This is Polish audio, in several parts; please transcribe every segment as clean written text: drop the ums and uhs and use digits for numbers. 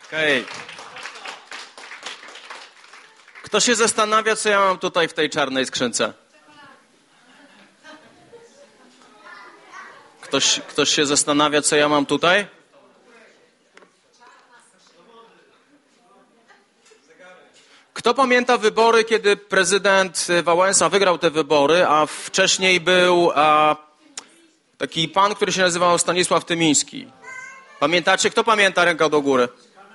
Okej. Kto się zastanawia, co ja mam tutaj w tej czarnej skrzynce? Ktoś się zastanawia, co ja mam tutaj? Kto pamięta wybory, kiedy prezydent Wałęsa wygrał te wybory, a wcześniej był taki pan, który się nazywał Stanisław Tymiński? Pamiętacie? Kto pamięta? Ręka do góry.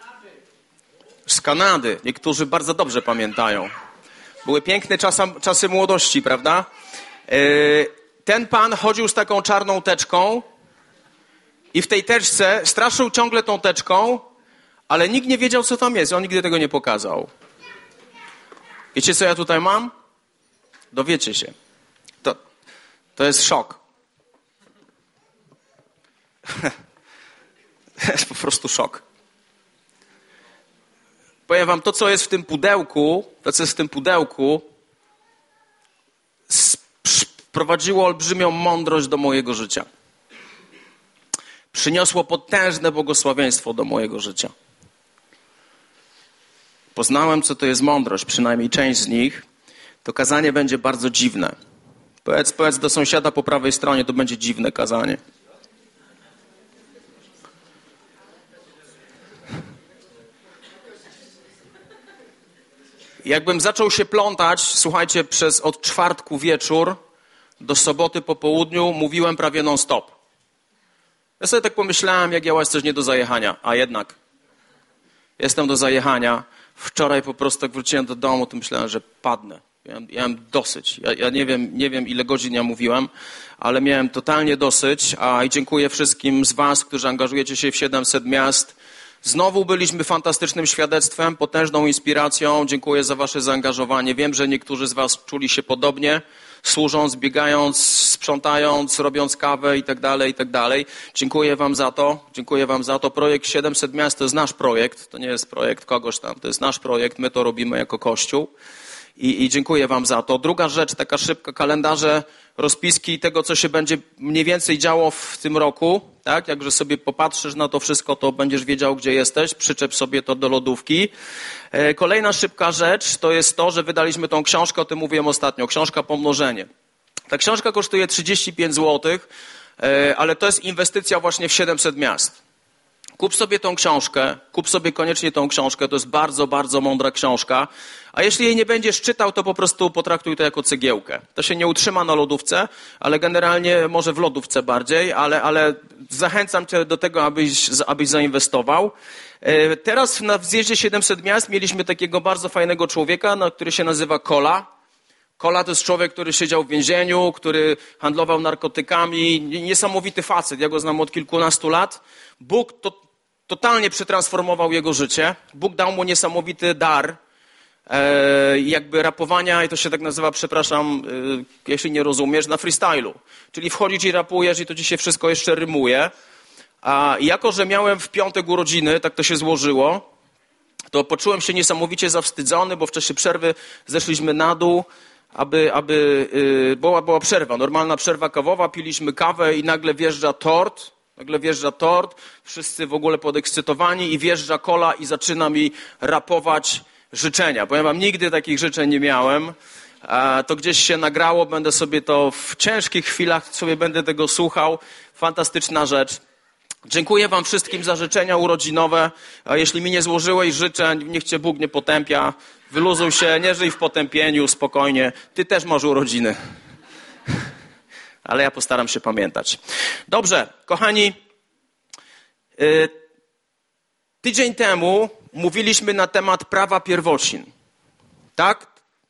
Z Kanady. Niektórzy bardzo dobrze pamiętają. Były piękne czasy młodości, prawda? Ten pan chodził z taką czarną teczką i w tej teczce straszył ciągle tą teczką, ale nikt nie wiedział, co tam jest. On nigdy tego nie pokazał. Wiecie, co ja tutaj mam? Dowiecie się. To jest szok. To jest po prostu szok. Powiem wam, to co jest w tym pudełku, wprowadziło olbrzymią mądrość do mojego życia. Przyniosło potężne błogosławieństwo do mojego życia. Poznałem, co to jest mądrość, przynajmniej część z nich. To kazanie będzie bardzo dziwne. Powiedz do sąsiada po prawej stronie, to będzie dziwne kazanie. Jakbym zaczął się plątać, słuchajcie, od czwartku wieczór do soboty po południu mówiłem prawie non-stop. Ja sobie tak pomyślałem, jak ja jest coś nie do zajechania, a jednak jestem do zajechania. Wczoraj po prostu jak wróciłem do domu, to myślałem, że padnę. Ja miałem dosyć. Ja nie wiem, ile godzin ja mówiłem, ale miałem totalnie dosyć. I dziękuję wszystkim z was, którzy angażujecie się w 700 miast. Znowu byliśmy fantastycznym świadectwem, potężną inspiracją. Dziękuję za wasze zaangażowanie. Wiem, że niektórzy z was czuli się podobnie, służąc, biegając, sprzątając, robiąc kawę i tak dalej. Dziękuję wam za to. Dziękuję wam za to. Projekt 700 miast to jest nasz projekt. To nie jest projekt kogoś tam. To jest nasz projekt. My to robimy jako Kościół. I dziękuję wam za to. Druga rzecz, taka szybka, kalendarze, rozpiski tego, co się będzie mniej więcej działo w tym roku. Tak? Jakże sobie popatrzysz na to wszystko, to będziesz wiedział, gdzie jesteś. Przyczep sobie to do lodówki. Kolejna szybka rzecz to jest to, że wydaliśmy tą książkę, o tym mówiłem ostatnio. Książka Pomnożenie. Ta książka kosztuje 35 zł, ale to jest inwestycja właśnie w 700 miast. Kup sobie tą książkę, kup sobie koniecznie tą książkę, to jest bardzo, bardzo mądra książka. A jeśli jej nie będziesz czytał, to po prostu potraktuj to jako cegiełkę. To się nie utrzyma na lodówce, ale generalnie może w lodówce bardziej, ale zachęcam cię do tego, abyś zainwestował. Teraz w zjeździe 700 miast mieliśmy takiego bardzo fajnego człowieka, który się nazywa Kola. Kola to jest człowiek, który siedział w więzieniu, który handlował narkotykami. Niesamowity facet, ja go znam od kilkunastu lat. Bóg totalnie przetransformował jego życie. Bóg dał mu niesamowity dar jakby rapowania i to się tak nazywa, przepraszam, jeśli nie rozumiesz, na freestylu. Czyli wchodzisz i rapujesz i to ci się wszystko jeszcze rymuje. A jako, że miałem w piątek urodziny, tak to się złożyło, to poczułem się niesamowicie zawstydzony, bo w czasie przerwy zeszliśmy na dół, była przerwa, normalna przerwa kawowa, piliśmy kawę i nagle wjeżdża tort, wszyscy w ogóle podekscytowani i wjeżdża Kola i zaczyna mi rapować życzenia. Powiem wam, nigdy takich życzeń nie miałem. To gdzieś się nagrało, będę sobie to w ciężkich chwilach sobie będę tego słuchał. Fantastyczna rzecz. Dziękuję wam wszystkim za życzenia urodzinowe. A jeśli mi nie złożyłeś życzeń, niech cię Bóg nie potępia. Wyluzuj się, nie żyj w potępieniu, spokojnie. Ty też masz urodziny. Ale ja postaram się pamiętać. Dobrze, kochani. Tydzień temu mówiliśmy na temat prawa pierwocin. Tak?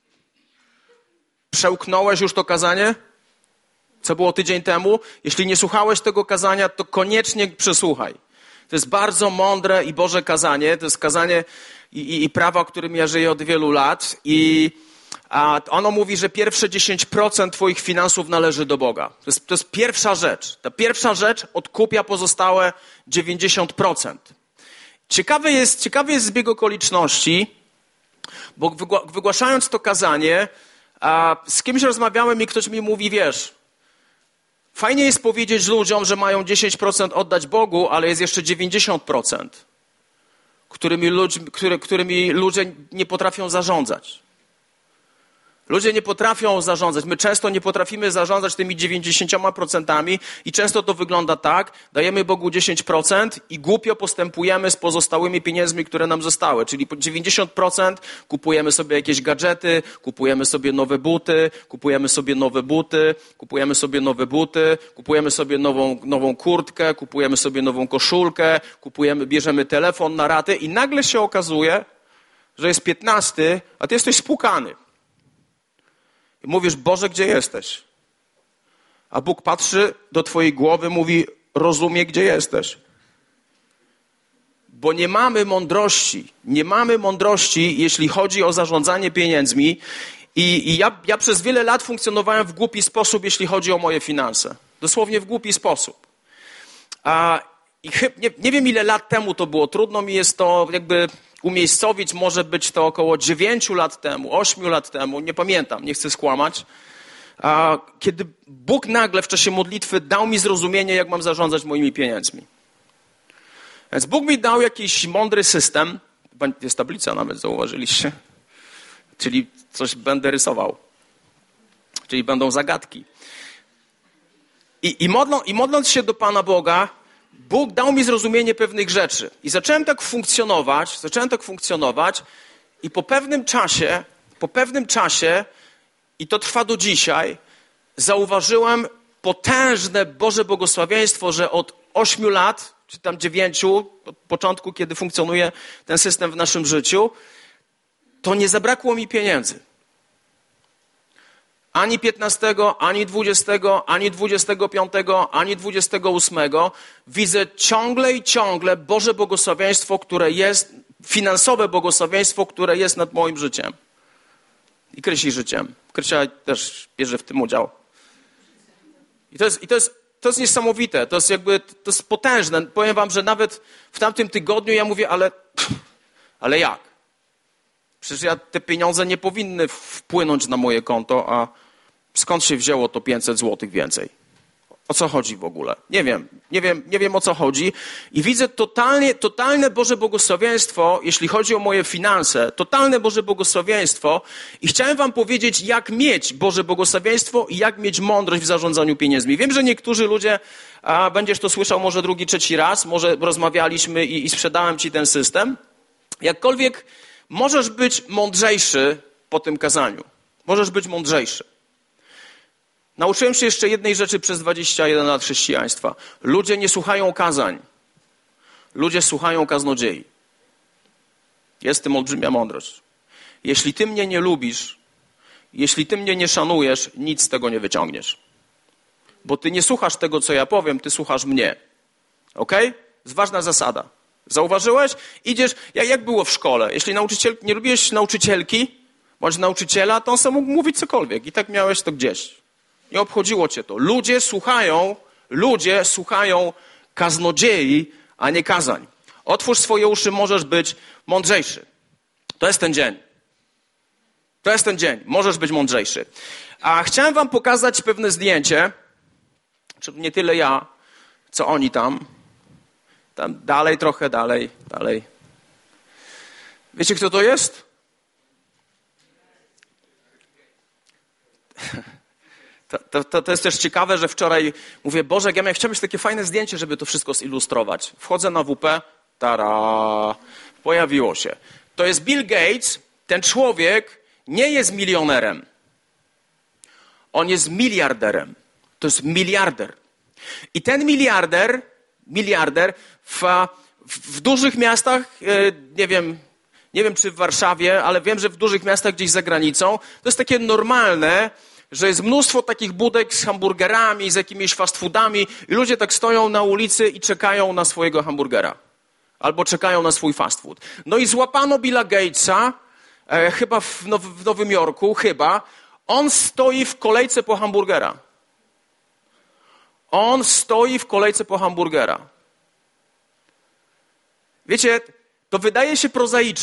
Przełknąłeś już to kazanie? Co było tydzień temu? Jeśli nie słuchałeś tego kazania, to koniecznie przesłuchaj. To jest bardzo mądre i Boże kazanie. To jest kazanie i prawo, o którym ja żyję od wielu lat. A ono mówi, że pierwsze 10% twoich finansów należy do Boga. To jest pierwsza rzecz. Ta pierwsza rzecz odkupia pozostałe 90%. Ciekawy jest zbieg okoliczności, bo wygłaszając to kazanie, z kimś rozmawiałem i ktoś mi mówi, wiesz, fajnie jest powiedzieć ludziom, że mają 10% oddać Bogu, ale jest jeszcze 90%. którymi ludzie nie potrafią zarządzać. Ludzie nie potrafią zarządzać. My często nie potrafimy zarządzać tymi 90% i często to wygląda tak, dajemy Bogu 10% i głupio postępujemy z pozostałymi pieniędzmi, które nam zostały. Czyli po 90% kupujemy sobie jakieś gadżety, kupujemy sobie nowe buty, kupujemy sobie nową kurtkę, kupujemy sobie nową koszulkę, bierzemy telefon na raty i nagle się okazuje, że jest 15, a ty jesteś spłukany. I mówisz, Boże, gdzie jesteś? A Bóg patrzy do twojej głowy, mówi, rozumie, gdzie jesteś. Bo nie mamy mądrości, jeśli chodzi o zarządzanie pieniędzmi. I ja przez wiele lat funkcjonowałem w głupi sposób, jeśli chodzi o moje finanse. Dosłownie w głupi sposób. Nie wiem, ile lat temu to było. Trudno mi jest to jakby umiejscowić. Może być to około 9 lat temu, 8 lat temu. Nie pamiętam, nie chcę skłamać. Kiedy Bóg nagle w czasie modlitwy dał mi zrozumienie, jak mam zarządzać moimi pieniędzmi. Więc Bóg mi dał jakiś mądry system. Jest tablica nawet, zauważyliście? Czyli coś będę rysował. Czyli będą zagadki. I modląc się do Pana Boga, Bóg dał mi zrozumienie pewnych rzeczy. I zacząłem tak funkcjonować i po pewnym czasie, i to trwa do dzisiaj, zauważyłem potężne Boże błogosławieństwo, że od 8 lat, czy tam 9, od początku, kiedy funkcjonuje ten system w naszym życiu, to nie zabrakło mi pieniędzy. Ani 15, ani 20, ani 25, ani 28. Widzę ciągle Boże błogosławieństwo, które jest, finansowe błogosławieństwo, które jest nad moim życiem. I Krysi życiem. Krysia też bierze w tym udział. I to jest niesamowite. To jest potężne. Powiem wam, że nawet w tamtym tygodniu ja mówię, ale jak? Przecież te pieniądze nie powinny wpłynąć na moje konto, a skąd się wzięło to 500 złotych więcej? O co chodzi w ogóle? Nie wiem o co chodzi. I widzę totalne Boże błogosławieństwo, jeśli chodzi o moje finanse. Totalne Boże błogosławieństwo. I chciałem wam powiedzieć, jak mieć Boże błogosławieństwo i jak mieć mądrość w zarządzaniu pieniędzmi. Wiem, że niektórzy ludzie, będziesz to słyszał może drugi, trzeci raz, może rozmawialiśmy i sprzedałem ci ten system. Jakkolwiek możesz być mądrzejszy po tym kazaniu. Możesz być mądrzejszy. Nauczyłem się jeszcze jednej rzeczy przez 21 lat chrześcijaństwa. Ludzie nie słuchają kazań. Ludzie słuchają kaznodziei. Jest w tym olbrzymia mądrość. Jeśli ty mnie nie lubisz, jeśli ty mnie nie szanujesz, nic z tego nie wyciągniesz. Bo ty nie słuchasz tego, co ja powiem, ty słuchasz mnie. Okej? To jest ważna zasada. Zauważyłeś? Idziesz, jak było w szkole? Jeśli nie lubiłeś nauczycielki bądź nauczyciela, to on sam mógł mówić cokolwiek. I tak miałeś to gdzieś. Nie obchodziło cię to. Ludzie słuchają kaznodziei, a nie kazań. Otwórz swoje uszy, możesz być mądrzejszy. To jest ten dzień. Możesz być mądrzejszy. A chciałem wam pokazać pewne zdjęcie. Nie tyle ja, co oni tam. Tam dalej, trochę dalej. Wiecie, kto to jest? To jest też ciekawe, że wczoraj mówię, Boże, ja chciałem mieć takie fajne zdjęcie, żeby to wszystko zilustrować. Wchodzę na WP, pojawiło się. To jest Bill Gates. Ten człowiek nie jest milionerem. On jest miliarderem. To jest miliarder. I ten miliarder w dużych miastach, nie wiem czy w Warszawie, ale wiem, że w dużych miastach gdzieś za granicą, to jest takie normalne, że jest mnóstwo takich budek z hamburgerami, z jakimiś fast foodami i ludzie tak stoją na ulicy i czekają na swojego hamburgera. Albo czekają na swój fast food. No i złapano Billa Gatesa, chyba w Nowym Jorku, on stoi w kolejce po hamburgera. Wiecie, to wydaje się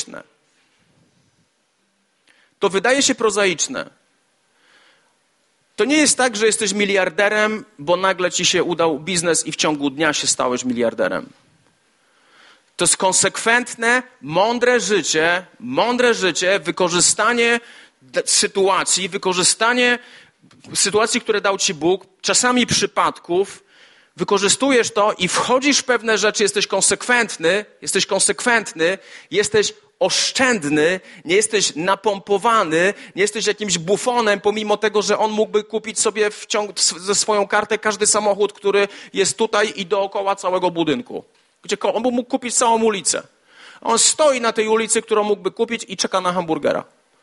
prozaiczne. To nie jest tak, że jesteś miliarderem, bo nagle ci się udał biznes i w ciągu dnia się stałeś miliarderem. To jest konsekwentne, mądre życie, wykorzystanie sytuacji, które dał ci Bóg, czasami przypadków, wykorzystujesz to i wchodzisz w pewne rzeczy, jesteś konsekwentny, jesteś oszczędny, nie jesteś napompowany, nie jesteś jakimś bufonem, pomimo tego, że on mógłby kupić sobie ze swoją kartę każdy samochód, który jest tutaj i dookoła całego budynku. On mógł kupić całą ulicę. On stoi na tej ulicy, którą mógłby kupić i czeka na hamburgera.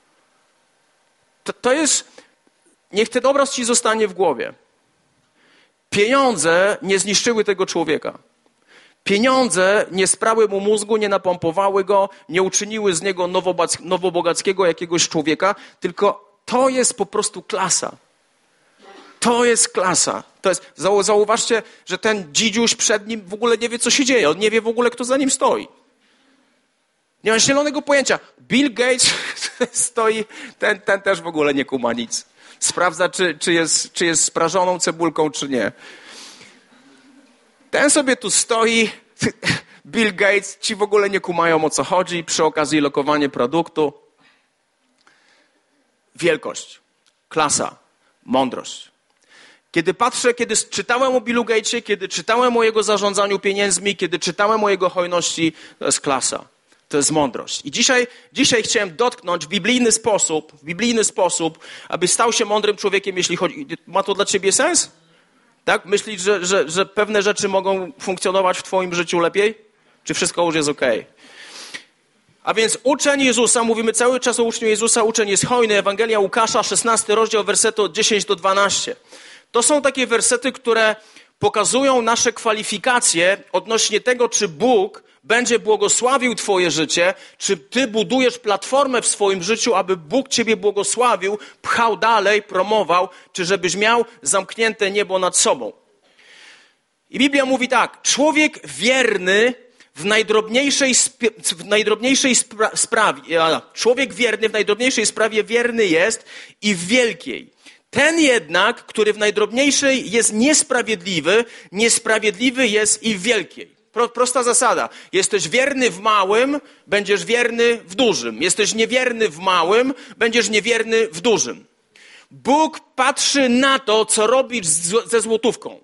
To jest... Niech ten obraz ci zostanie w głowie. Pieniądze nie zniszczyły tego człowieka. Pieniądze nie sprały mu mózgu, nie napompowały go, nie uczyniły z niego nowobogackiego jakiegoś człowieka, tylko to jest po prostu klasa. To jest klasa. Zauważcie, że ten dzidziuś przed nim w ogóle nie wie, co się dzieje. On nie wie w ogóle, kto za nim stoi. Nie ma zielonego pojęcia. Bill Gates stoi, ten też w ogóle nie kuma nic. Sprawdza, czy jest sprażoną cebulką, czy nie. Ten sobie tu stoi, Bill Gates, ci w ogóle nie kumają, o co chodzi, przy okazji lokowanie produktu. Wielkość, klasa, mądrość. Kiedy czytałem o Billu Gatesie, kiedy czytałem o jego zarządzaniu pieniędzmi, kiedy czytałem o jego hojności, to jest klasa, to jest mądrość. I dzisiaj chciałem dotknąć w biblijny sposób, aby stał się mądrym człowiekiem, jeśli chodzi. Ma to dla ciebie sens? Tak? Myślisz, że pewne rzeczy mogą funkcjonować w twoim życiu lepiej? Czy wszystko już jest okej? A więc uczeń Jezusa, mówimy cały czas o uczniu Jezusa, uczeń jest hojny. Ewangelia Łukasza, 16 rozdział, wersety od 10 do 12. To są takie wersety, które pokazują nasze kwalifikacje odnośnie tego, czy Bóg będzie błogosławił twoje życie, czy ty budujesz platformę w swoim życiu, aby Bóg ciebie błogosławił, pchał dalej, promował, czy żebyś miał zamknięte niebo nad sobą. I Biblia mówi tak, człowiek wierny w najdrobniejszej sprawie wierny jest i w wielkiej. Ten jednak, który w najdrobniejszej jest niesprawiedliwy jest i w wielkiej. Prosta zasada. Jesteś wierny w małym, będziesz wierny w dużym. Jesteś niewierny w małym, będziesz niewierny w dużym. Bóg patrzy na to, co robisz ze złotówką.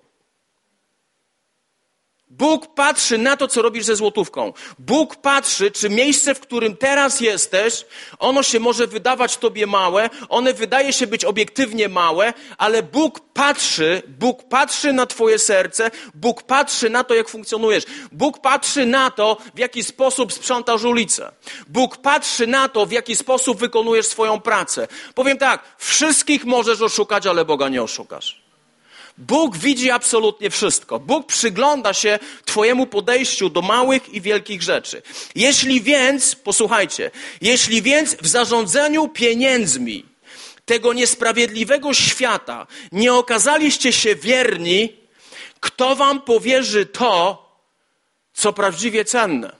Bóg patrzy na to, co robisz ze złotówką. Bóg patrzy, czy miejsce, w którym teraz jesteś, ono się może wydawać tobie małe, one wydaje się być obiektywnie małe, ale Bóg patrzy na twoje serce, Bóg patrzy na to, jak funkcjonujesz. Bóg patrzy na to, w jaki sposób sprzątasz ulicę. Bóg patrzy na to, w jaki sposób wykonujesz swoją pracę. Powiem tak, wszystkich możesz oszukać, ale Boga nie oszukasz. Bóg widzi absolutnie wszystko. Bóg przygląda się twojemu podejściu do małych i wielkich rzeczy. Jeśli więc w zarządzaniu pieniędzmi tego niesprawiedliwego świata nie okazaliście się wierni, kto wam powierzy to, co prawdziwie cenne?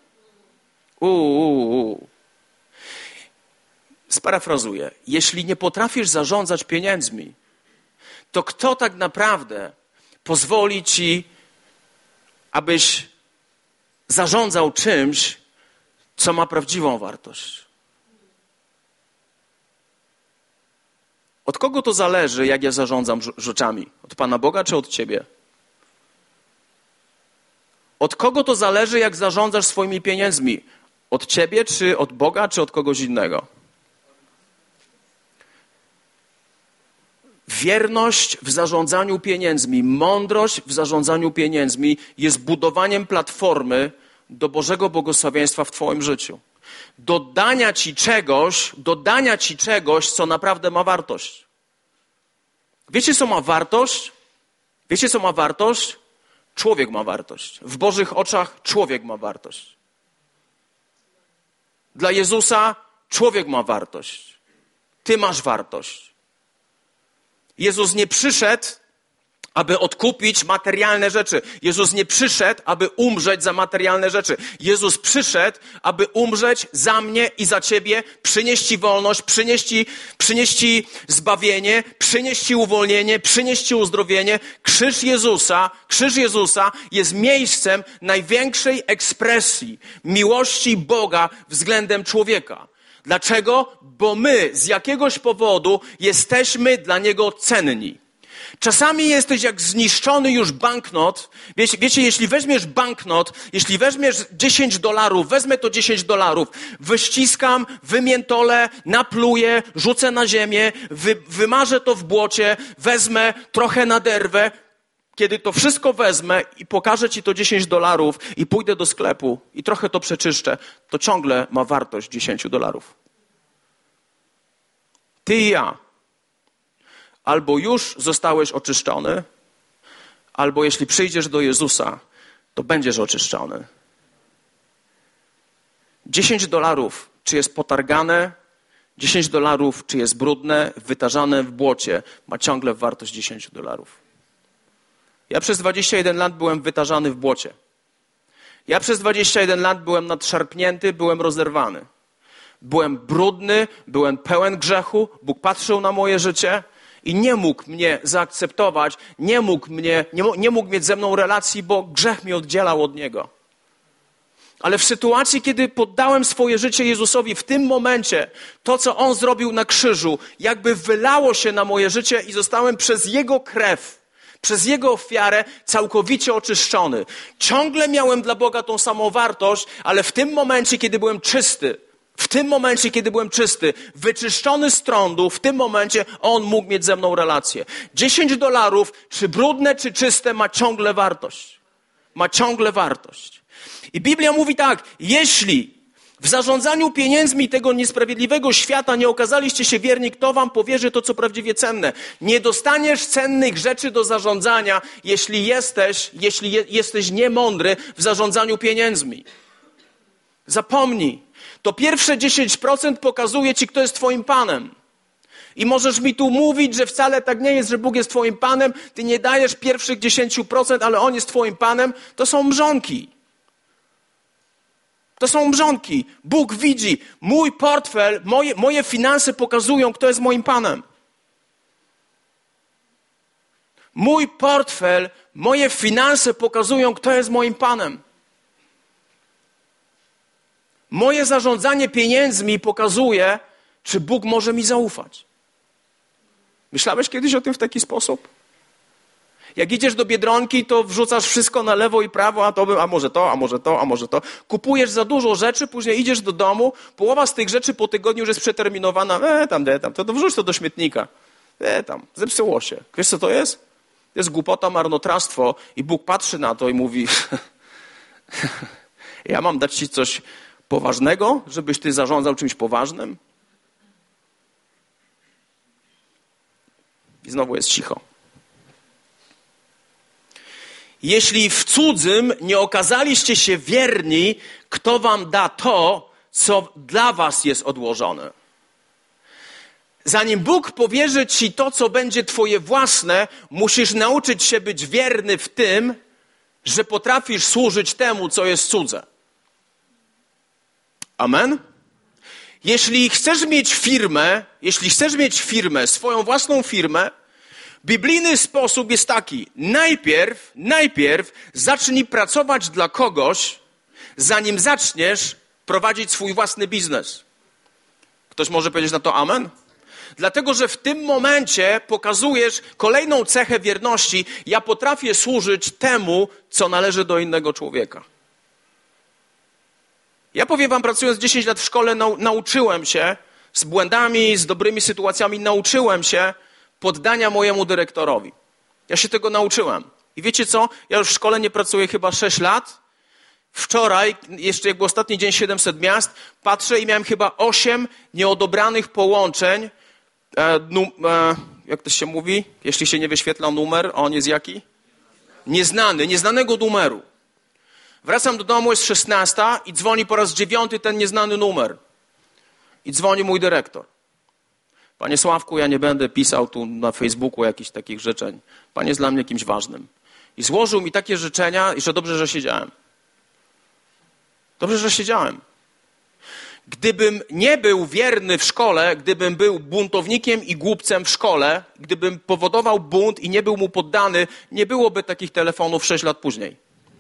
Sparafrazuję. Jeśli nie potrafisz zarządzać pieniędzmi, to kto tak naprawdę pozwoli ci, abyś zarządzał czymś, co ma prawdziwą wartość? Od kogo to zależy, jak ja zarządzam rzeczami? Od Pana Boga czy od ciebie? Od kogo to zależy, jak zarządzasz swoimi pieniędzmi? Od ciebie, czy od Boga, czy od kogoś innego? Wierność w zarządzaniu pieniędzmi, mądrość w zarządzaniu pieniędzmi jest budowaniem platformy do Bożego błogosławieństwa w twoim życiu. Dodania ci czegoś, co naprawdę ma wartość. Wiecie, co ma wartość? Człowiek ma wartość. W Bożych oczach człowiek ma wartość. Dla Jezusa człowiek ma wartość. Ty masz wartość. Jezus nie przyszedł, aby odkupić materialne rzeczy. Jezus nie przyszedł, aby umrzeć za materialne rzeczy. Jezus przyszedł, aby umrzeć za mnie i za ciebie, przynieść ci wolność, przynieść ci zbawienie, przynieść ci uwolnienie, przynieść ci uzdrowienie. Krzyż Jezusa jest miejscem największej ekspresji miłości Boga względem człowieka. Dlaczego? Bo my z jakiegoś powodu jesteśmy dla Niego cenni. Czasami jesteś jak zniszczony już banknot. Wiecie, jeśli weźmiesz banknot, jeśli weźmiesz $10, wezmę to $10, wyściskam, wymiętolę, napluję, rzucę na ziemię, wymarzę to w błocie, wezmę, trochę naderwę. Kiedy to wszystko wezmę i pokażę ci to $10 i pójdę do sklepu i trochę to przeczyszczę, to ciągle ma wartość $10. Ty i ja. Albo już zostałeś oczyszczony, albo jeśli przyjdziesz do Jezusa, to będziesz oczyszczony. $10, czy jest potargane, $10, czy jest brudne, wytarzane w błocie, ma ciągle wartość $10. Ja przez 21 lat byłem wytarzany w błocie. Ja przez 21 lat byłem nadszarpnięty, byłem rozerwany. Byłem brudny, byłem pełen grzechu, Bóg patrzył na moje życie i nie mógł mnie zaakceptować, nie mógł mieć ze mną relacji, bo grzech mnie oddzielał od Niego. Ale w sytuacji, kiedy poddałem swoje życie Jezusowi, w tym momencie to, co On zrobił na krzyżu, jakby wylało się na moje życie i zostałem przez Jego krew, przez Jego ofiarę całkowicie oczyszczony. Ciągle miałem dla Boga tą samą wartość, ale w tym momencie, kiedy byłem czysty, wyczyszczony z trądu, w tym momencie On mógł mieć ze mną relację. $10, czy brudne, czy czyste, ma ciągle wartość. Ma ciągle wartość. I Biblia mówi tak, jeśli w zarządzaniu pieniędzmi tego niesprawiedliwego świata nie okazaliście się wierni, kto wam powierzy to, co prawdziwie cenne? Nie dostaniesz cennych rzeczy do zarządzania, jeśli jesteś niemądry w zarządzaniu pieniędzmi. Zapomnij. To pierwsze 10% pokazuje ci, kto jest twoim Panem. I możesz mi tu mówić, że wcale tak nie jest, że Bóg jest twoim Panem. Ty nie dajesz pierwszych 10%, ale On jest twoim Panem. To są mrzonki. To są mrzonki. Bóg widzi. Mój portfel, moje finanse pokazują, kto jest moim Panem. Mój portfel, moje finanse pokazują, kto jest moim Panem. Moje zarządzanie pieniędzmi pokazuje, czy Bóg może mi zaufać. Myślałeś kiedyś o tym w taki sposób? Jak idziesz do Biedronki, to wrzucasz wszystko na lewo i prawo, a może to. Kupujesz za dużo rzeczy, później idziesz do domu, połowa z tych rzeczy po tygodniu już jest przeterminowana. To wrzuć to do śmietnika. Zepsuło się. Wiesz, co to jest? To jest głupota, marnotrawstwo i Bóg patrzy na to i mówi ja mam dać ci coś poważnego, żebyś ty zarządzał czymś poważnym? I znowu jest cicho. Jeśli w cudzym nie okazaliście się wierni, kto wam da to, co dla was jest odłożone? Zanim Bóg powierzy ci to, co będzie twoje własne, musisz nauczyć się być wierny w tym, że potrafisz służyć temu, co jest cudze. Amen? Jeśli chcesz mieć firmę, swoją własną firmę, biblijny sposób jest taki. Najpierw zacznij pracować dla kogoś, zanim zaczniesz prowadzić swój własny biznes. Ktoś może powiedzieć na to amen? Dlatego, że w tym momencie pokazujesz kolejną cechę wierności. Ja potrafię służyć temu, co należy do innego człowieka. Ja powiem wam, pracując 10 lat w szkole, nauczyłem się z błędami, z dobrymi sytuacjami, nauczyłem się poddania mojemu dyrektorowi. Ja się tego nauczyłem. I wiecie co? Ja już w szkole nie pracuję chyba 6 lat. Wczoraj, jeszcze jak był ostatni dzień 700 miast, patrzę i miałem chyba 8 nieodobranych połączeń. Jak to się mówi? Jeśli się nie wyświetla numer, on jest jaki? Nieznanego numeru. Wracam do domu, jest 16 i dzwoni po raz 9 ten nieznany numer. I dzwoni mój dyrektor. Panie Sławku, ja nie będę pisał tu na Facebooku jakichś takich życzeń. Pan jest dla mnie kimś ważnym. I złożył mi takie życzenia, i że dobrze, że siedziałem. Dobrze, że siedziałem. Gdybym nie był wierny w szkole, gdybym był buntownikiem i głupcem w szkole, gdybym powodował bunt i nie był mu poddany, nie byłoby takich telefonów 6 lat później.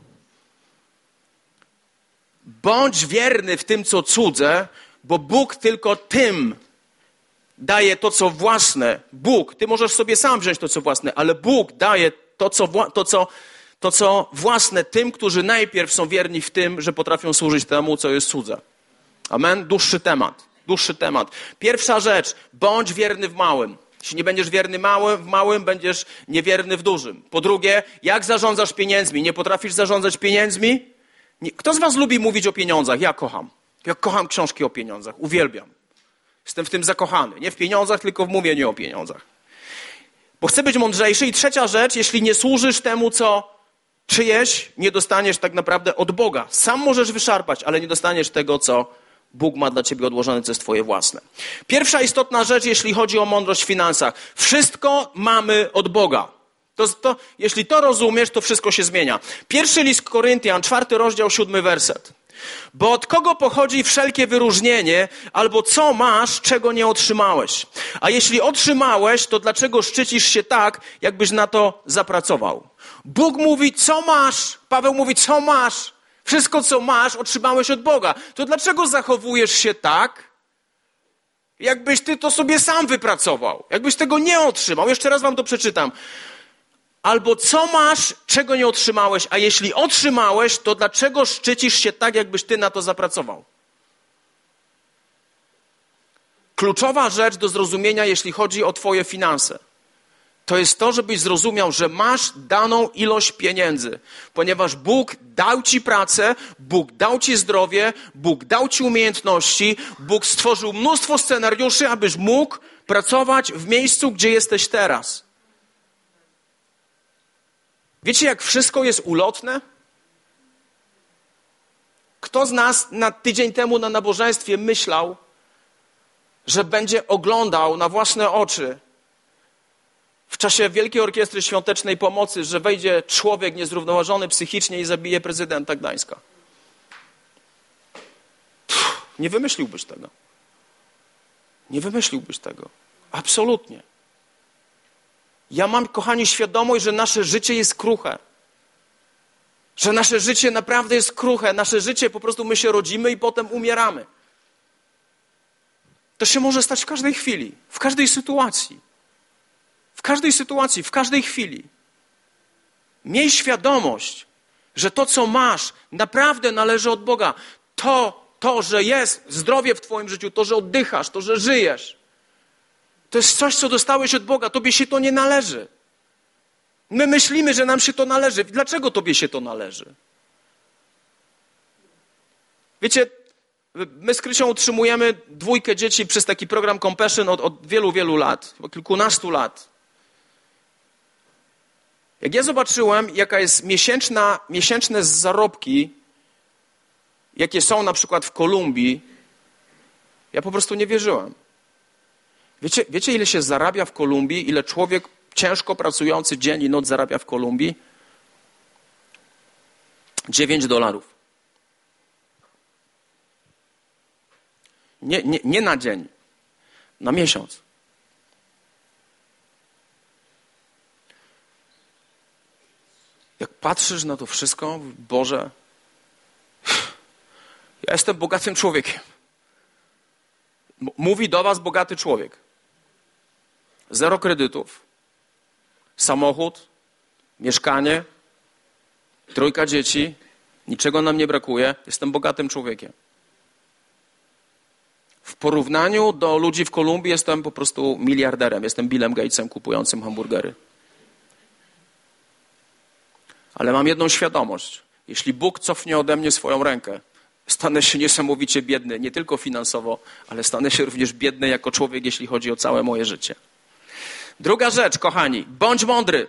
Bądź wierny w tym, co cudze, bo Bóg tylko tym daje to, co własne. Bóg, ty możesz sobie sam wziąć to, co własne, ale Bóg daje to, co własne tym, którzy najpierw są wierni w tym, że potrafią służyć temu, co jest cudze. Amen? Dłuższy temat. Pierwsza rzecz, bądź wierny w małym. Jeśli nie będziesz wierny w małym, będziesz niewierny w dużym. Po drugie, jak zarządzasz pieniędzmi? Nie potrafisz zarządzać pieniędzmi? Kto z was lubi mówić o pieniądzach? Ja kocham. Ja kocham książki o pieniądzach. Uwielbiam. Jestem w tym zakochany. Nie w pieniądzach, tylko w mówieniu o pieniądzach. Bo chcę być mądrzejszy. I trzecia rzecz, jeśli nie służysz temu, co czyjeś, nie dostaniesz tak naprawdę od Boga. Sam możesz wyszarpać, ale nie dostaniesz tego, co Bóg ma dla ciebie odłożone, co jest twoje własne. Pierwsza istotna rzecz, jeśli chodzi o mądrość w finansach. Wszystko mamy od Boga. Jeśli to rozumiesz, to wszystko się zmienia. Pierwszy list Koryntian, 4 rozdział, 7 werset. Bo od kogo pochodzi wszelkie wyróżnienie, albo co masz, czego nie otrzymałeś? A jeśli otrzymałeś, to dlaczego szczycisz się tak, jakbyś na to zapracował? Bóg mówi, co masz? Paweł mówi, co masz? Wszystko, co masz, otrzymałeś od Boga. To dlaczego zachowujesz się tak, jakbyś ty to sobie sam wypracował? Jakbyś tego nie otrzymał? Jeszcze raz wam to przeczytam. Albo co masz, czego nie otrzymałeś, a jeśli otrzymałeś, to dlaczego szczycisz się tak, jakbyś ty na to zapracował? Kluczowa rzecz do zrozumienia, jeśli chodzi o twoje finanse, to jest to, żebyś zrozumiał, że masz daną ilość pieniędzy, ponieważ Bóg dał ci pracę, Bóg dał ci zdrowie, Bóg dał ci umiejętności, Bóg stworzył mnóstwo scenariuszy, abyś mógł pracować w miejscu, gdzie jesteś teraz. Wiecie, jak wszystko jest ulotne? Kto z nas tydzień temu na nabożeństwie myślał, że będzie oglądał na własne oczy w czasie Wielkiej Orkiestry Świątecznej Pomocy, że wejdzie człowiek niezrównoważony psychicznie i zabije prezydenta Gdańska? Nie wymyśliłbyś tego. Nie wymyśliłbyś tego. Absolutnie. Ja mam, kochani, świadomość, że nasze życie jest kruche. Że nasze życie naprawdę jest kruche. Nasze życie, po prostu my się rodzimy i potem umieramy. To się może stać w każdej chwili, w każdej sytuacji. W każdej sytuacji, w każdej chwili. Miej świadomość, że to, co masz, naprawdę należy od Boga. To, że jest zdrowie w twoim życiu, to, że oddychasz, to, że żyjesz, to jest coś, co dostałeś od Boga. Tobie się to nie należy. My myślimy, że nam się to należy. Dlaczego tobie się to należy? Wiecie, my z Krysią utrzymujemy 2 dzieci przez taki program Compassion od wielu, wielu lat, chyba kilkunastu lat. Jak ja zobaczyłem, jaka jest miesięczne zarobki, jakie są na przykład w Kolumbii, ja po prostu nie wierzyłem. Wiecie, ile się zarabia w Kolumbii? Ile człowiek ciężko pracujący dzień i noc zarabia w Kolumbii? $9. Nie na dzień, na miesiąc. Jak patrzysz na to wszystko, Boże, ja jestem bogatym człowiekiem. Mówi do was bogaty człowiek. 0 kredytów, samochód, mieszkanie, 3 dzieci, niczego nam nie brakuje. Jestem bogatym człowiekiem. W porównaniu do ludzi w Kolumbii jestem po prostu miliarderem. Jestem Billem Gatesem kupującym hamburgery. Ale mam jedną świadomość. Jeśli Bóg cofnie ode mnie swoją rękę, stanę się niesamowicie biedny, nie tylko finansowo, ale stanę się również biedny jako człowiek, jeśli chodzi o całe moje życie. Druga rzecz, kochani, bądź mądry.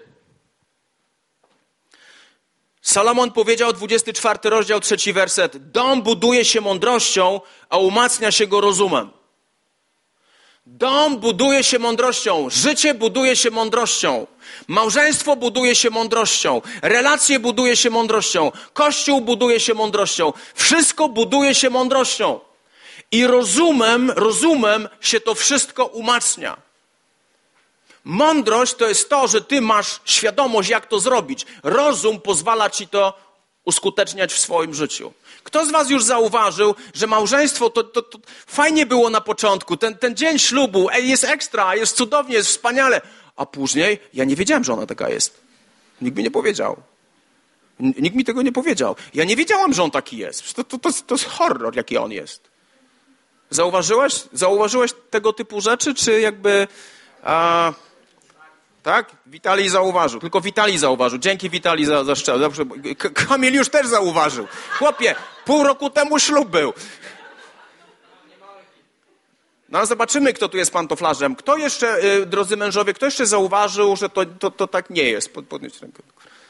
Salomon powiedział, 24 rozdział, 3 werset. Dom buduje się mądrością, a umacnia się go rozumem. Dom buduje się mądrością, życie buduje się mądrością, małżeństwo buduje się mądrością, relacje buduje się mądrością, Kościół buduje się mądrością, wszystko buduje się mądrością. I rozumem się to wszystko umacnia. Mądrość to jest to, że ty masz świadomość, jak to zrobić. Rozum pozwala ci to uskuteczniać w swoim życiu. Kto z was już zauważył, że małżeństwo to fajnie było na początku, ten dzień ślubu, jest ekstra, jest cudownie, jest wspaniale, a później ja nie wiedziałem, że ona taka jest. Nikt mi nie powiedział. Nikt mi tego nie powiedział. Ja nie wiedziałam, że on taki jest. To jest horror, jaki on jest. Zauważyłeś tego typu rzeczy, czy jakby... Tak? Witalij zauważył. Tylko Witalij zauważył. Dzięki Witalij za szczęście. Dobrze. Kamil już też zauważył. Chłopie, pół roku temu ślub był. No zobaczymy, kto tu jest pantoflarzem. Kto jeszcze, drodzy mężowie, kto jeszcze zauważył, że to tak nie jest? Podnieś rękę.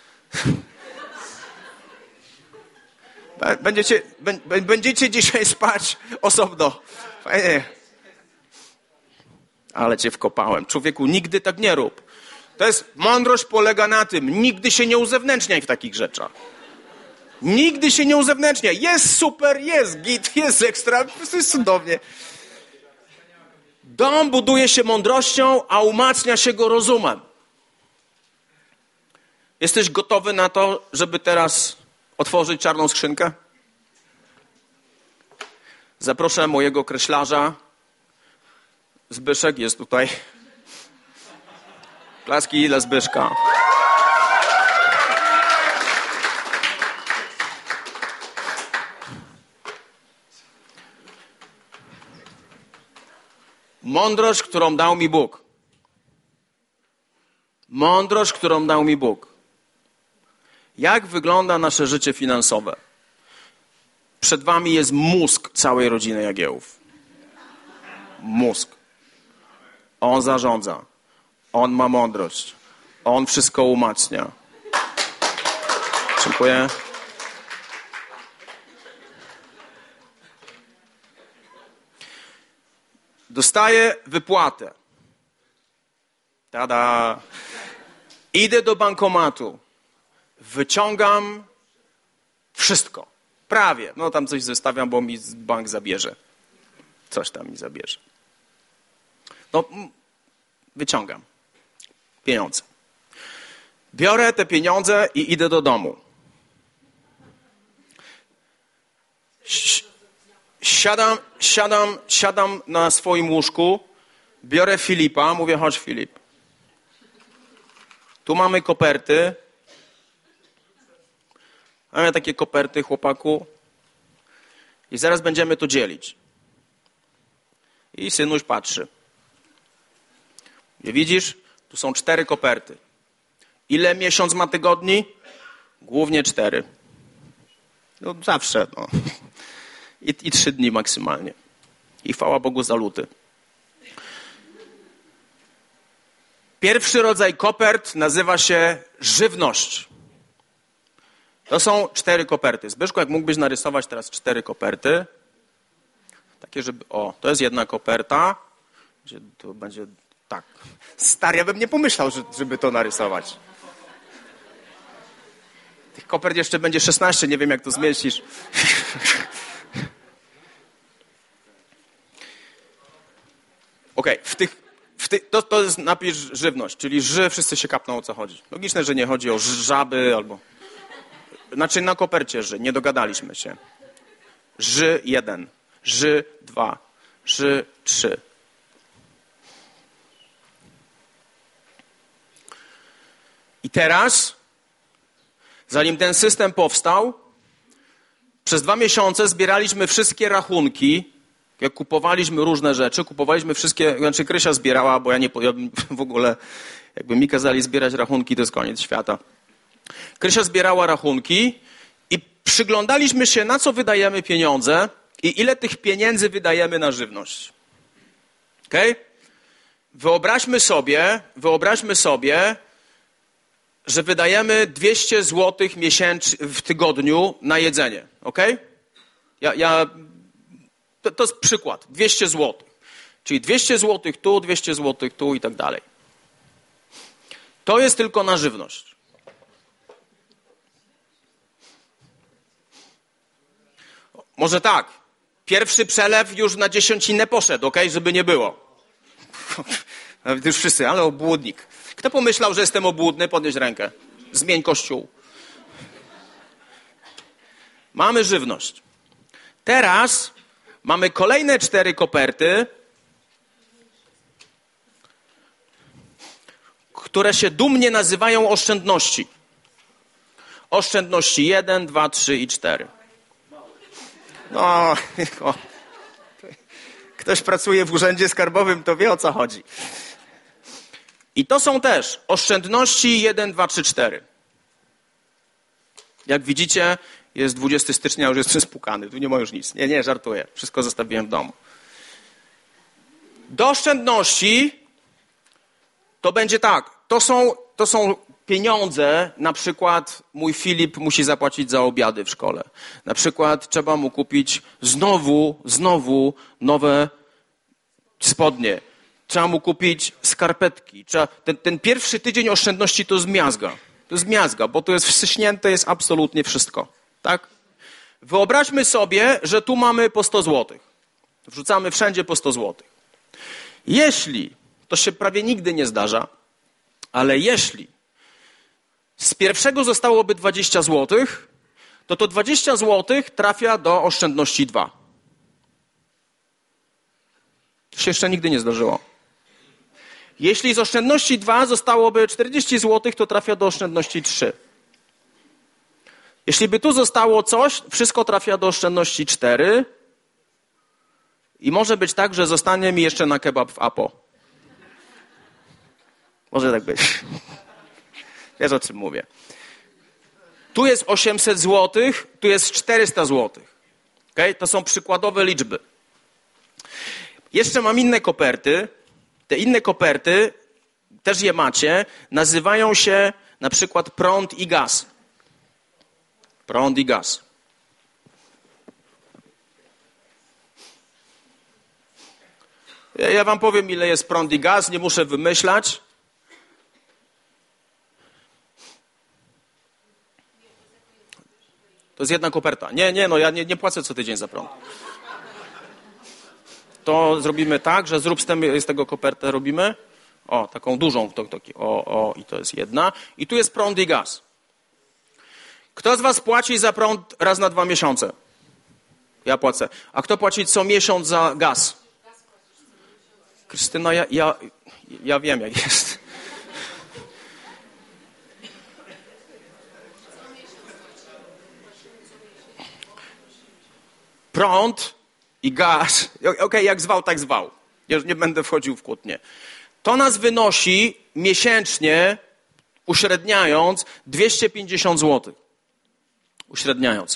Będziecie dzisiaj spać osobno. Fajnie. Ale cię wkopałem. Człowieku, nigdy tak nie rób. Mądrość polega na tym, nigdy się nie uzewnętrzniaj w takich rzeczach. Nigdy się nie uzewnętrzniaj. Jest super, jest git, jest ekstra, to jest cudownie. Dom buduje się mądrością, a umacnia się go rozumem. Jesteś gotowy na to, żeby teraz otworzyć czarną skrzynkę? Zaproszę mojego kreślarza. Zbyszek jest tutaj. Klaski dla Zbyszka. Mądrość, którą dał mi Bóg. Mądrość, którą dał mi Bóg. Jak wygląda nasze życie finansowe? Przed wami jest mózg całej rodziny Jagiełów. Mózg. On zarządza. On ma mądrość. On wszystko umacnia. Dziękuję. Dostaję wypłatę. Tada. Idę do bankomatu. Wyciągam wszystko. Prawie. No tam coś zostawiam, bo mi bank zabierze. Coś tam mi zabierze. No, wyciągam pieniądze. Biorę te pieniądze i idę do domu. Siadam na swoim łóżku, biorę Filipa, mówię, chodź Filip. Tu mamy koperty. Mamy takie koperty, chłopaku. I zaraz będziemy to dzielić. I synuś patrzy. I widzisz, tu są 4 koperty. Ile miesiąc ma tygodni? Głównie 4. No zawsze, no. I 3 dni maksymalnie. I chwała Bogu za luty. Pierwszy rodzaj kopert nazywa się żywność. To są 4 koperty. Zbyszku, jak mógłbyś narysować teraz 4 koperty. Takie, żeby... O, to jest jedna koperta. To będzie tak. Stary, ja bym nie pomyślał, żeby to narysować. Tych kopert jeszcze będzie 16, nie wiem jak to zmieścisz. Okej, to jest napis żywność, czyli wszyscy się kapną, o co chodzi. Logiczne, że nie chodzi o żaby albo... Znaczy na kopercie nie dogadaliśmy się. 1, 2, 3. I teraz, zanim ten system powstał, przez 2 miesiące zbieraliśmy wszystkie rachunki, jak kupowaliśmy różne rzeczy, kupowaliśmy wszystkie, znaczy Krysia zbierała, bo ja w ogóle, jakby mi kazali zbierać rachunki, to jest koniec świata. Krysia zbierała rachunki i przyglądaliśmy się, na co wydajemy pieniądze i ile tych pieniędzy wydajemy na żywność. Okej? Wyobraźmy sobie, że wydajemy 200 zł w tygodniu na jedzenie. Okej? To jest przykład. 200 zł. Czyli 200 zł tu, 200 zł tu i tak dalej. To jest tylko na żywność. Może tak. Pierwszy przelew już na dziesiącinę poszedł, okej? Żeby nie było. Nawet już wszyscy, ale obłudnik. Kto pomyślał, że jestem obłudny? Podnieś rękę. Zmień kościół. Mamy żywność. Teraz mamy kolejne 4 koperty, które się dumnie nazywają oszczędności. Oszczędności 1, 2, 3 i 4. No, ktoś pracuje w urzędzie skarbowym, to wie, o co chodzi. I to są też oszczędności 1, 2, 3, 4. Jak widzicie, jest 20 stycznia, już jestem spłukany. Tu nie ma już nic. Nie, żartuję. Wszystko zostawiłem w domu. Do oszczędności to będzie tak. To są pieniądze, na przykład mój Filip musi zapłacić za obiady w szkole. Na przykład trzeba mu kupić znowu nowe spodnie. Trzeba mu kupić skarpetki. Ten pierwszy tydzień oszczędności to jest miazga. To jest miazga, bo to jest wsyśnięte, jest absolutnie wszystko. Tak? Wyobraźmy sobie, że tu mamy po 100 zł. Wrzucamy wszędzie po 100 zł. Jeśli, to się prawie nigdy nie zdarza, ale jeśli z pierwszego zostałoby 20 zł, to 20 zł trafia do oszczędności 2. To się jeszcze nigdy nie zdarzyło. Jeśli z oszczędności 2 zostałoby 40 zł, to trafia do oszczędności 3. Jeśli by tu zostało coś, wszystko trafia do oszczędności 4. I może być tak, że zostanie mi jeszcze na kebab w Apo. Może tak być. Wiesz, o czym mówię. Tu jest 800 zł, tu jest 400 zł. Okay? To są przykładowe liczby. Jeszcze mam inne koperty. Te inne koperty, też je macie, nazywają się na przykład prąd i gaz. Prąd i gaz. Ja wam powiem, ile jest prąd i gaz, nie muszę wymyślać. To jest jedna koperta. No ja nie płacę co tydzień za prąd. To zrobimy tak, że z tego kopertę robimy. O, taką dużą. I to jest jedna. I tu jest prąd i gaz. Kto z was płaci za prąd raz na 2 miesiące? Ja płacę. A kto płaci co miesiąc za gaz? Krystyna, ja wiem, jak jest. Prąd i gaz, okej, jak zwał, tak zwał. Ja już nie będę wchodził w kłótnię. To nas wynosi miesięcznie, uśredniając, 250 zł. Uśredniając.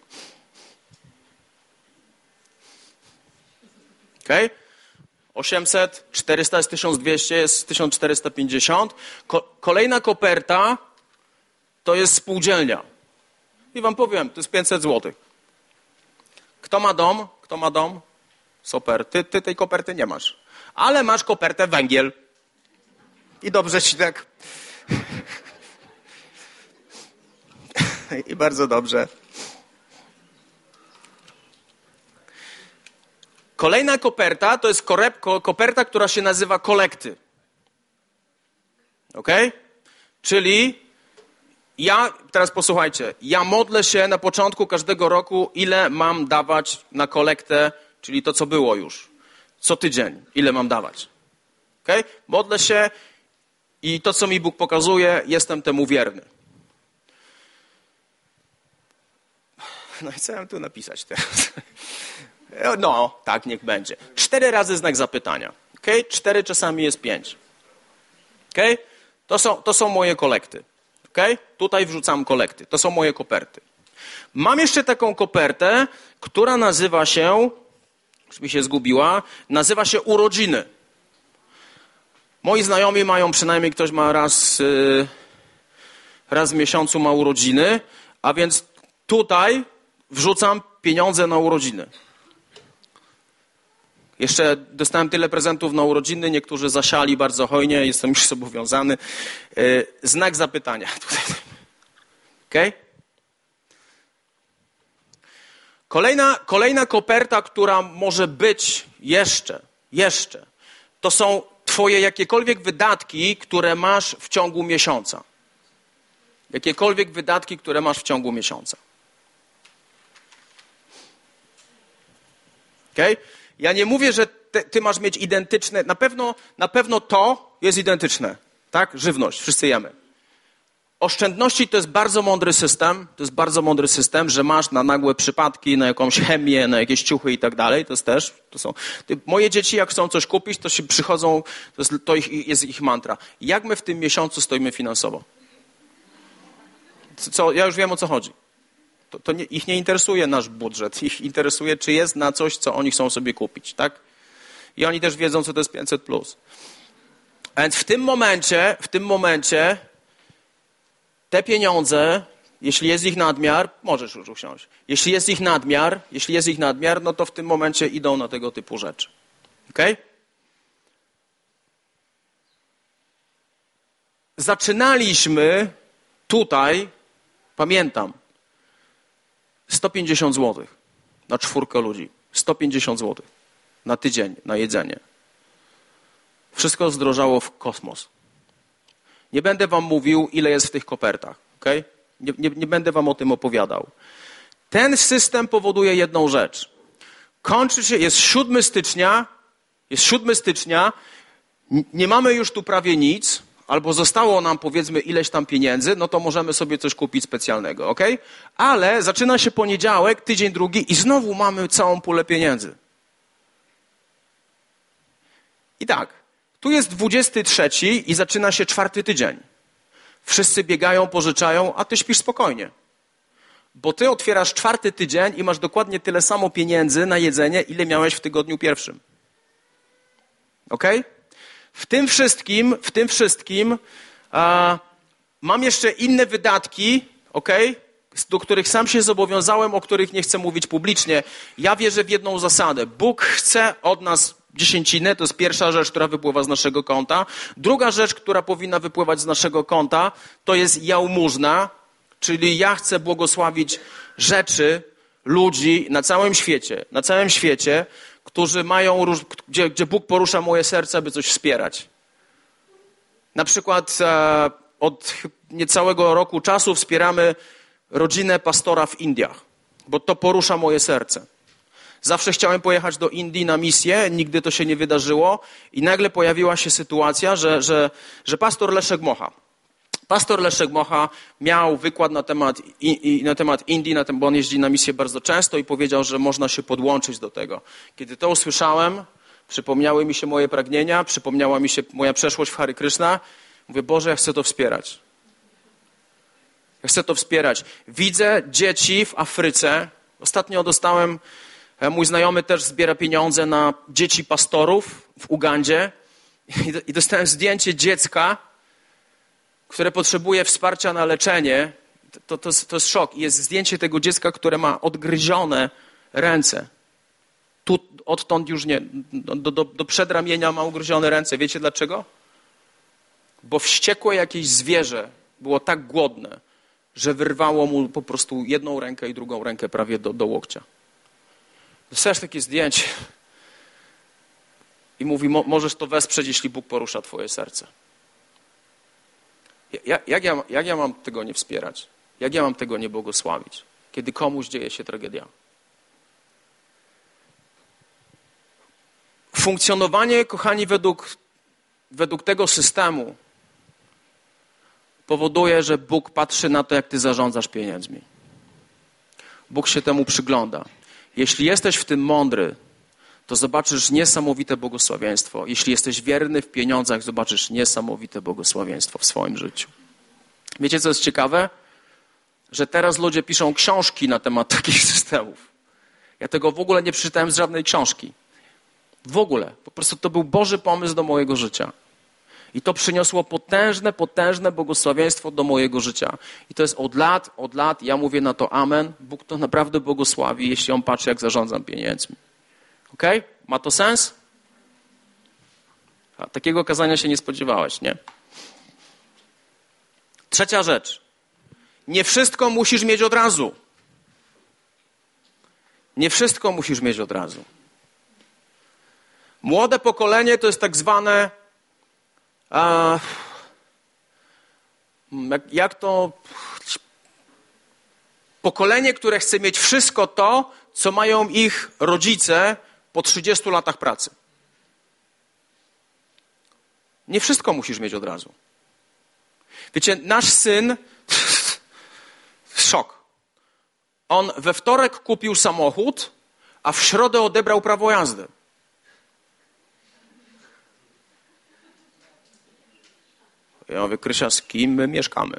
Okej? 800, 400 jest 1200, jest 1450. Kolejna koperta to jest spółdzielnia. I wam powiem, to jest 500 zł. Kto ma dom? Kto ma dom? Super. Ty tej koperty nie masz. Ale masz kopertę węgiel. I dobrze ci tak. I bardzo dobrze. Kolejna koperta to jest koperta, która się nazywa kolekty. Ok? Czyli teraz posłuchajcie, ja modlę się na początku każdego roku, ile mam dawać na kolektę, czyli to, co było już. Co tydzień, ile mam dawać. Ok? Modlę się i to, co mi Bóg pokazuje, jestem temu wierny. No i co ja mam tu napisać teraz? No, tak, niech będzie. 4 razy znak zapytania. Okay? 4 czasami jest 5. Okay? To są moje kolekty. Okay? Tutaj wrzucam kolekty. To są moje koperty. Mam jeszcze taką kopertę, która nazywa się, już mi się zgubiła, nazywa się urodziny. Moi znajomi mają, przynajmniej ktoś ma raz w miesiącu ma urodziny, a więc tutaj wrzucam pieniądze na urodziny. Jeszcze dostałem tyle prezentów na urodziny, niektórzy zasiali bardzo hojnie, jestem już zobowiązany. Znak zapytania tutaj. Okej? Kolejna koperta, która może być jeszcze, to są twoje jakiekolwiek wydatki, które masz w ciągu miesiąca. Jakiekolwiek wydatki, które masz w ciągu miesiąca. Okay? Ja nie mówię, że ty masz mieć identyczne, na pewno to jest identyczne, tak? Żywność, wszyscy jemy. Oszczędności to jest bardzo mądry system, że masz na nagłe przypadki, na jakąś chemię, na jakieś ciuchy i tak dalej, moje dzieci jak chcą coś kupić, to się przychodzą, jest ich mantra. Jak my w tym miesiącu stoimy finansowo? Ja już wiem, o co chodzi. Ich nie interesuje nasz budżet. Ich interesuje, czy jest na coś, co oni chcą sobie kupić, tak? I oni też wiedzą, co to jest 500+. A więc w tym momencie te pieniądze, jeśli jest ich nadmiar, możesz już usiąść. Jeśli jest ich nadmiar, no to w tym momencie idą na tego typu rzeczy. Okej? Zaczynaliśmy tutaj, pamiętam, 150 zł na 4 ludzi. 150 zł na tydzień na jedzenie. Wszystko zdrożało w kosmos. Nie będę wam mówił, ile jest w tych kopertach. Okay? Nie będę wam o tym opowiadał. Ten system powoduje jedną rzecz. Kończy się, jest 7 stycznia, nie mamy już tu prawie nic, albo zostało nam powiedzmy ileś tam pieniędzy, no to możemy sobie coś kupić specjalnego, ok? Ale zaczyna się poniedziałek, tydzień drugi i znowu mamy całą pulę pieniędzy. I tak, tu jest 23 i zaczyna się 4 tydzień. Wszyscy biegają, pożyczają, a ty śpisz spokojnie. Bo ty otwierasz 4 tydzień i masz dokładnie tyle samo pieniędzy na jedzenie, ile miałeś w tygodniu pierwszym. Ok? W tym wszystkim mam jeszcze inne wydatki, okay, do których sam się zobowiązałem, o których nie chcę mówić publicznie. Ja wierzę w jedną zasadę. Bóg chce od nas dziesięcinę, to jest pierwsza rzecz, która wypływa z naszego konta. Druga rzecz, która powinna wypływać z naszego konta, to jest jałmużna, czyli ja chcę błogosławić rzeczy, ludzi na całym świecie, którzy mają, gdzie Bóg porusza moje serce, aby coś wspierać. Na przykład od niecałego roku czasu wspieramy rodzinę pastora w Indiach, bo to porusza moje serce. Zawsze chciałem pojechać do Indii na misję, nigdy to się nie wydarzyło i nagle pojawiła się sytuacja, że pastor Leszek Mocha miał wykład na temat Indii, bo on jeździ na misję bardzo często i powiedział, że można się podłączyć do tego. Kiedy to usłyszałem, przypomniały mi się moje pragnienia, przypomniała mi się moja przeszłość w Hare Krishna. Mówię, Boże, ja chcę to wspierać. Widzę dzieci w Afryce. Ostatnio mój znajomy też zbiera pieniądze na dzieci pastorów w Ugandzie i dostałem zdjęcie dziecka, które potrzebuje wsparcia na leczenie. To jest szok. Jest zdjęcie tego dziecka, które ma odgryzione ręce. Tu, odtąd już nie. Do przedramienia ma ugryzione ręce. Wiecie dlaczego? Bo wściekłe jakieś zwierzę było tak głodne, że wyrwało mu po prostu jedną rękę i drugą rękę prawie do łokcia. Dostajesz takie zdjęcie i mówi, możesz to wesprzeć, jeśli Bóg porusza twoje serce. Jak ja mam tego nie wspierać? Jak ja mam tego nie błogosławić? Kiedy komuś dzieje się tragedia. Funkcjonowanie, kochani, według tego systemu powoduje, że Bóg patrzy na to, jak ty zarządzasz pieniędzmi. Bóg się temu przygląda. Jeśli jesteś w tym mądry, to zobaczysz niesamowite błogosławieństwo. Jeśli jesteś wierny w pieniądzach, zobaczysz niesamowite błogosławieństwo w swoim życiu. Wiecie, co jest ciekawe? Że teraz ludzie piszą książki na temat takich systemów. Ja tego w ogóle nie przeczytałem z żadnej książki. W ogóle. Po prostu to był Boży pomysł do mojego życia. I to przyniosło potężne błogosławieństwo do mojego życia. I to jest od lat, ja mówię na to amen. Bóg to naprawdę błogosławi, jeśli On patrzy, jak zarządzam pieniędzmi. Okej? Ma to sens? A takiego kazania się nie spodziewałeś, nie? Trzecia rzecz. Nie wszystko musisz mieć od razu. Nie wszystko musisz mieć od razu. Młode pokolenie to jest tak zwane... jak to... Pokolenie, które chce mieć wszystko to, co mają ich rodzice po 30 latach pracy. Nie wszystko musisz mieć od razu. Wiecie, nasz syn... Szok. On we wtorek kupił samochód, a w środę odebrał prawo jazdy. Ja mówię, Krysia, z kim my mieszkamy?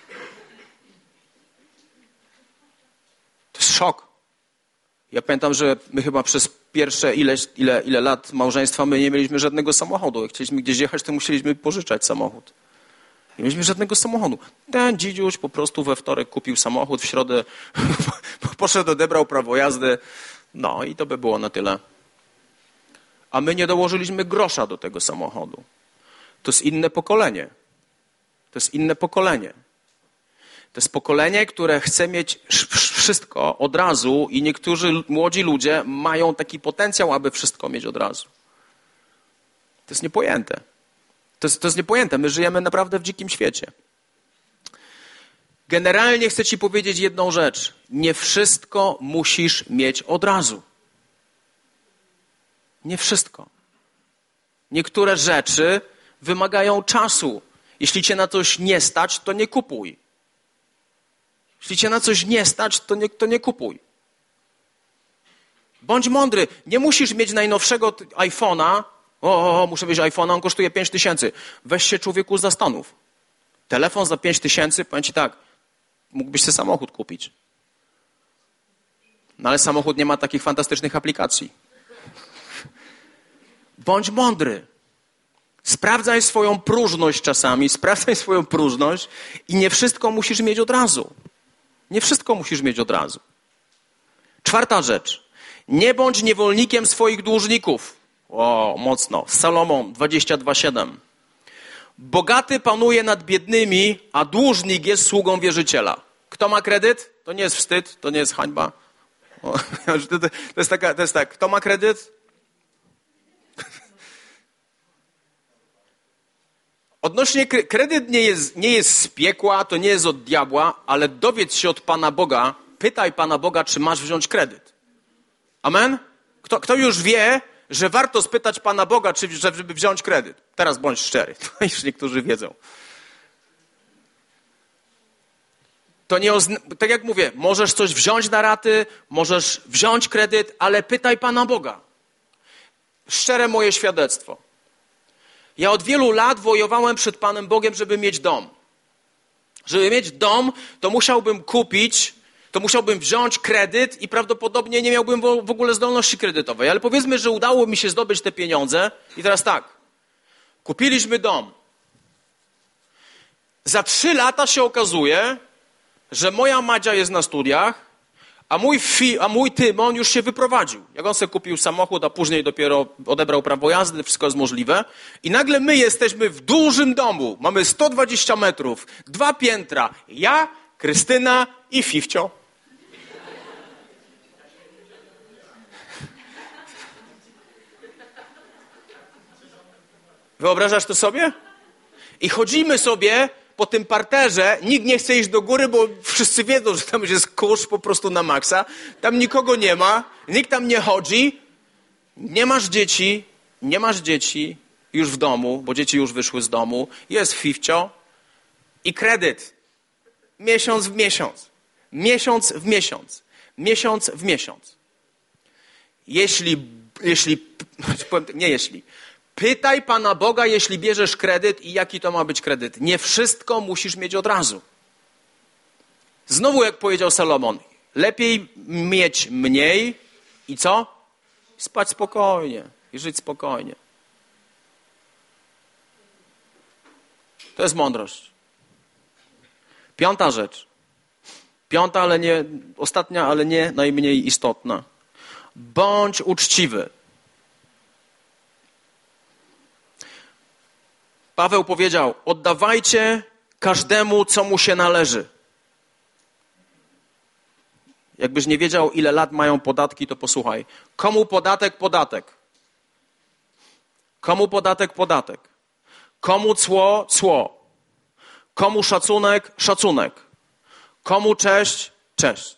To jest szok. Ja pamiętam, że my chyba przez pierwsze ile lat małżeństwa my nie mieliśmy żadnego samochodu. Jak chcieliśmy gdzieś jechać, to musieliśmy pożyczać samochód. Nie mieliśmy żadnego samochodu. Ten dzidziuś po prostu we wtorek kupił samochód, w środę poszedł, odebrał prawo jazdy. No i to by było na tyle. A my nie dołożyliśmy grosza do tego samochodu. To jest inne pokolenie. To jest inne pokolenie. To jest pokolenie, które chce mieć wszystko od razu i niektórzy młodzi ludzie mają taki potencjał, aby wszystko mieć od razu. To jest niepojęte. To jest niepojęte. My żyjemy naprawdę w dzikim świecie. Generalnie chcę ci powiedzieć jedną rzecz. Nie wszystko musisz mieć od razu. Nie wszystko. Niektóre rzeczy wymagają czasu. Jeśli cię na coś nie stać, to nie kupuj. Jeśli cię na coś nie stać, to nie kupuj. Bądź mądry. Nie musisz mieć najnowszego iPhone'a. Muszę mieć iPhone'a, on kosztuje 5 000. Weź się, człowieku, zastanów. Telefon za 5 000, powiem ci tak, mógłbyś sobie samochód kupić. No ale samochód nie ma takich fantastycznych aplikacji. Bądź mądry. Sprawdzaj swoją próżność czasami, sprawdzaj swoją próżność i nie wszystko musisz mieć od razu. Nie wszystko musisz mieć od razu. Czwarta rzecz. Nie bądź niewolnikiem swoich dłużników. O, mocno. Salomon 22:7. Bogaty panuje nad biednymi, a dłużnik jest sługą wierzyciela. Kto ma kredyt? To nie jest wstyd, to nie jest hańba. To jest tak. Kto ma kredyt? Odnośnie kredyt nie jest z piekła, to nie jest od diabła, ale dowiedz się od Pana Boga, pytaj Pana Boga, czy masz wziąć kredyt. Amen? Kto już wie, że warto spytać Pana Boga, żeby wziąć kredyt? Teraz bądź szczery, to już niektórzy wiedzą. To nie tak jak mówię, możesz coś wziąć na raty, możesz wziąć kredyt, ale pytaj Pana Boga. Szczere moje świadectwo. Ja od wielu lat wojowałem przed Panem Bogiem, żeby mieć dom. Żeby mieć dom, to musiałbym wziąć kredyt i prawdopodobnie nie miałbym w ogóle zdolności kredytowej. Ale powiedzmy, że udało mi się zdobyć te pieniądze i teraz tak. Kupiliśmy dom. Za 3 lata się okazuje, że moja Madzia jest na studiach, a mój Tymon już się wyprowadził. Jak on sobie kupił samochód, a później dopiero odebrał prawo jazdy, wszystko jest możliwe. I nagle my jesteśmy w dużym domu. Mamy 120 metrów, 2 piętra. Ja, Krystyna i Fifcio. Wyobrażasz to sobie? I chodzimy sobie po tym parterze, nikt nie chce iść do góry, bo wszyscy wiedzą, że tam już jest kurz po prostu na maksa. Tam nikogo nie ma, nikt tam nie chodzi. Nie masz dzieci już w domu, bo dzieci już wyszły z domu. Jest Fifcio i kredyt. Miesiąc w miesiąc. Miesiąc w miesiąc. Miesiąc w miesiąc. Pytaj Pana Boga, jeśli bierzesz kredyt i jaki to ma być kredyt. Nie wszystko musisz mieć od razu. Znowu jak powiedział Salomon, lepiej mieć mniej i co? Spać spokojnie i żyć spokojnie. To jest mądrość. 5. rzecz. 5, ale nie, ostatnia, ale nie najmniej istotna. Bądź uczciwy. Paweł powiedział, oddawajcie każdemu, co mu się należy. Jakbyś nie wiedział, ile lat mają podatki, to posłuchaj. Komu podatek? Podatek. Komu podatek? Podatek. Komu cło? Cło. Komu szacunek? Szacunek. Komu cześć? Cześć.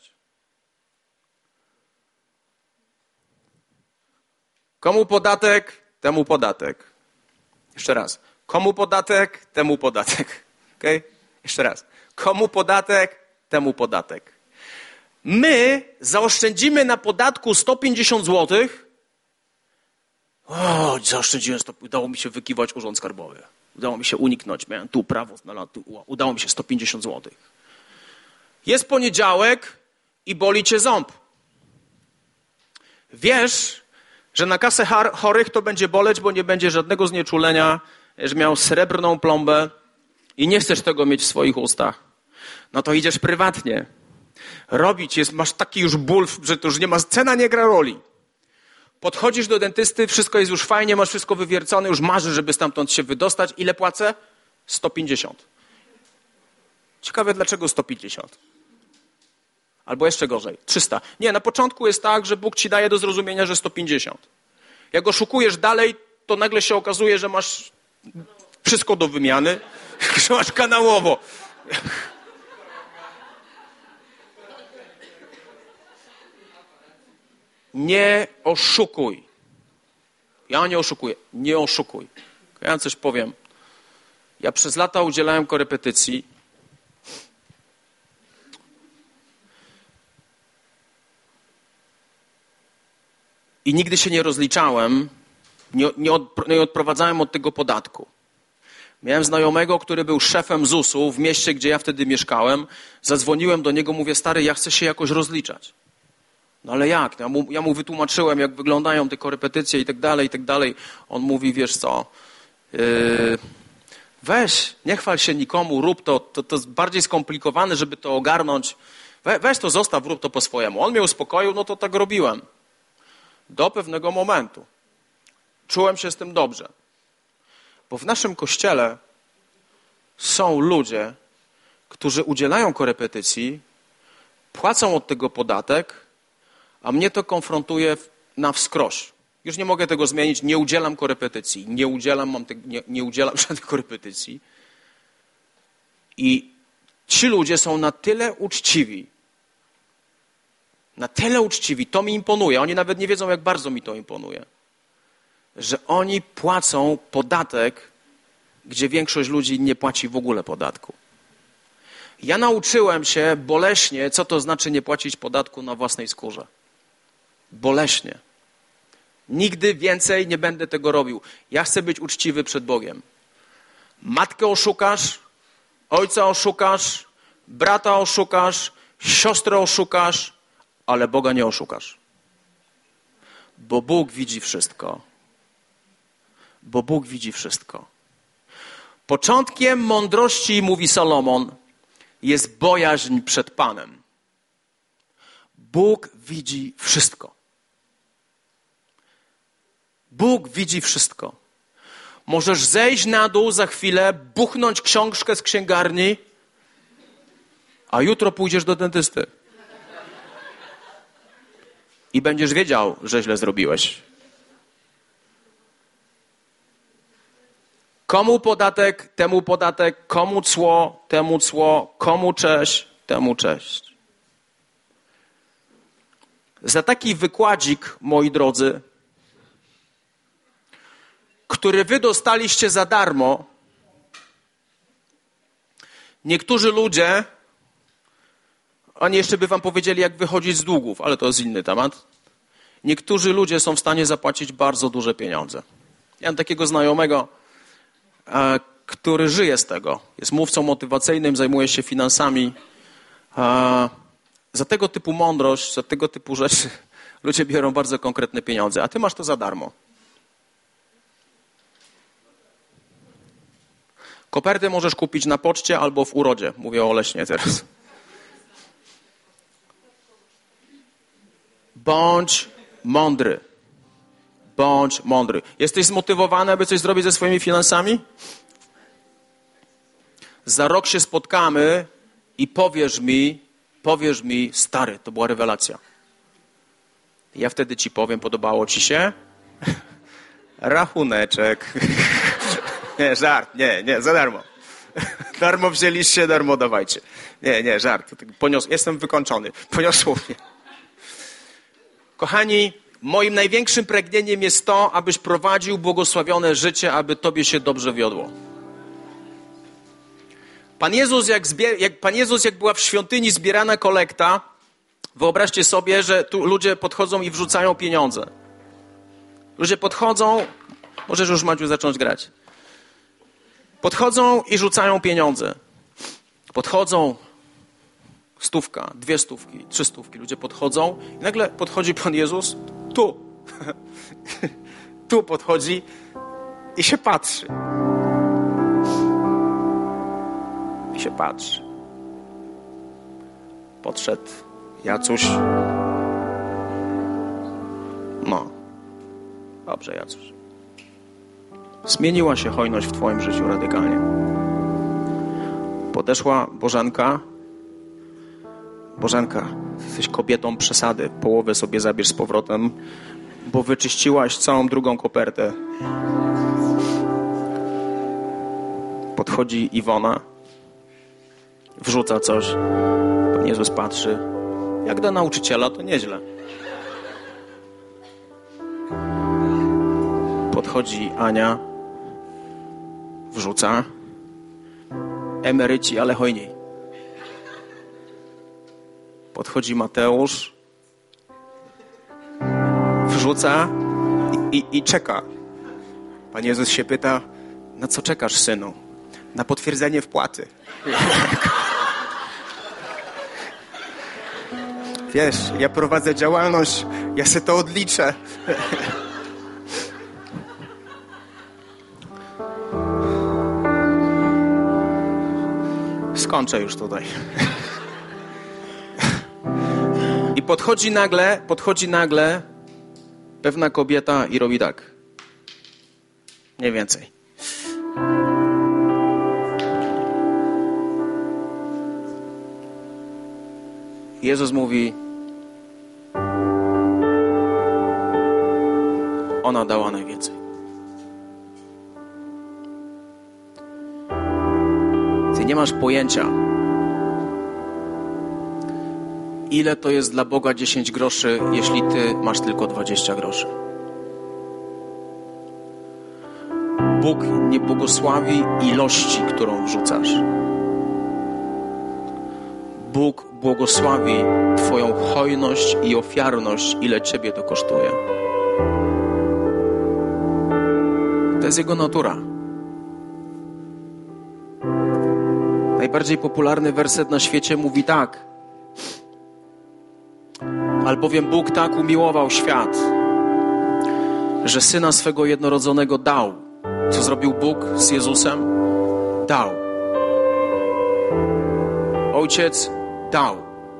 Komu podatek? Temu podatek. Jeszcze raz. Komu podatek? Temu podatek. Okay? Jeszcze raz. Komu podatek? Temu podatek. My zaoszczędzimy na podatku 150 zł. O, zaoszczędziłem, udało mi się wykiwać urząd skarbowy. Udało mi się uniknąć. Miałem tu prawo, udało mi się 150 zł. Jest poniedziałek i boli cię ząb. Wiesz, że na kasę chorych to będzie boleć, bo nie będzie żadnego znieczulenia, że miał srebrną plombę i nie chcesz tego mieć w swoich ustach. No to idziesz prywatnie. Robić jest, masz taki już ból, że to już nie ma, cena nie gra roli. Podchodzisz do dentysty, wszystko jest już fajnie, masz wszystko wywiercone, już marzysz, żeby stamtąd się wydostać. Ile płacę? 150. Ciekawe, dlaczego 150? Albo jeszcze gorzej, 300. Nie, na początku jest tak, że Bóg ci daje do zrozumienia, że 150. Jak oszukujesz dalej, to nagle się okazuje, że masz wszystko do wymiany, że masz kanałowo. Nie oszukuj. Ja nie oszukuję. Nie oszukuj. Ja coś powiem. Ja przez lata udzielałem korepetycji. I nigdy się nie rozliczałem, nie odprowadzałem od tego podatku. Miałem znajomego, który był szefem ZUS-u w mieście, gdzie ja wtedy mieszkałem. Zadzwoniłem do niego, mówię, stary, ja chcę się jakoś rozliczać. No ale jak? Ja mu wytłumaczyłem, jak wyglądają te korepetycje i tak dalej, i tak dalej. On mówi, wiesz co, weź, nie chwal się nikomu, rób to jest bardziej skomplikowane, żeby to ogarnąć. Weź to zostaw, rób to po swojemu. On mnie uspokoił, no to tak robiłem. Do pewnego momentu. Czułem się z tym dobrze. Bo w naszym kościele są ludzie, którzy udzielają korepetycji, płacą od tego podatek, a mnie to konfrontuje na wskroś. Już nie mogę tego zmienić, nie udzielam korepetycji, nie udzielam żadnych korepetycji. I ci ludzie są na tyle uczciwi, to mi imponuje, oni nawet nie wiedzą, jak bardzo mi to imponuje, że oni płacą podatek, gdzie większość ludzi nie płaci w ogóle podatku. Ja nauczyłem się boleśnie, co to znaczy nie płacić podatku na własnej skórze. Boleśnie. Nigdy więcej nie będę tego robił. Ja chcę być uczciwy przed Bogiem. Matkę oszukasz, ojca oszukasz, brata oszukasz, siostrę oszukasz, ale Boga nie oszukasz. Bo Bóg widzi wszystko. Bo Bóg widzi wszystko. Początkiem mądrości, mówi Salomon, jest bojaźń przed Panem. Bóg widzi wszystko. Bóg widzi wszystko. Możesz zejść na dół za chwilę, buchnąć książkę z księgarni, a jutro pójdziesz do dentysty. I będziesz wiedział, że źle zrobiłeś. Komu podatek, temu podatek, komu cło, temu cło, komu cześć, temu cześć. Za taki wykładzik, moi drodzy, który wy dostaliście za darmo, niektórzy ludzie, oni jeszcze by wam powiedzieli, jak wychodzić z długów, ale to jest inny temat. Niektórzy ludzie są w stanie zapłacić bardzo duże pieniądze. Ja mam takiego znajomego, który żyje z tego. Jest mówcą motywacyjnym, zajmuje się finansami. Za tego typu mądrość, za tego typu rzeczy ludzie biorą bardzo konkretne pieniądze, a ty masz to za darmo. Koperty możesz kupić na poczcie albo w Urodzie. Mówię o Leśnie teraz. Bądź mądry. Bądź mądry. Jesteś zmotywowany, aby coś zrobić ze swoimi finansami? za rok się spotkamy i powiesz mi, stary, to była rewelacja. Ja wtedy ci powiem, podobało ci się? Rachuneczek. Nie, żart, nie, za darmo. Darmo wzięliście, darmo dawajcie. Nie, żart. Jestem wykończony. Poniosło mnie. Kochani, moim największym pragnieniem jest to, abyś prowadził błogosławione życie, aby tobie się dobrze wiodło. Pan Jezus, jak była w świątyni zbierana kolekta, wyobraźcie sobie, że tu ludzie podchodzą i wrzucają pieniądze. Ludzie podchodzą, możesz już, Maciu, zacząć grać. Podchodzą i rzucają pieniądze. Podchodzą 100, 2 stówki, 3 stówki. Ludzie podchodzą i nagle podchodzi Pan Jezus, tu. Tu podchodzi i się patrzy. I się patrzy. Podszedł Jacuś. No. Dobrze, Jacuś. Zmieniła się hojność w twoim życiu radykalnie. Podeszła Bożenka. Bożenka, jesteś kobietą przesady. Połowę sobie zabierz z powrotem, bo wyczyściłaś całą drugą kopertę. Podchodzi Iwona. Wrzuca coś. Pan Jezus patrzy. Jak do nauczyciela, to nieźle. Podchodzi Ania. Wrzuca. Emeryci, ale hojniej. Podchodzi Mateusz. Wrzuca i czeka. Pan Jezus się pyta, na co czekasz, synu? Na potwierdzenie wpłaty. Wiesz, ja prowadzę działalność, ja se to odliczę. Skończę już tutaj. I podchodzi nagle pewna kobieta i robi tak. Nie więcej. Jezus mówi, ona dała najwięcej. Ty nie masz pojęcia, ile to jest dla Boga 10 groszy, jeśli ty masz tylko 20 groszy. Bóg nie błogosławi ilości, którą wrzucasz. Bóg błogosławi twoją hojność i ofiarność, ile ciebie to kosztuje. To jest Jego natura. Najbardziej popularny werset na świecie mówi tak. Albowiem Bóg tak umiłował świat, że Syna swego jednorodzonego dał. Co zrobił Bóg z Jezusem? Dał. Ojciec dał.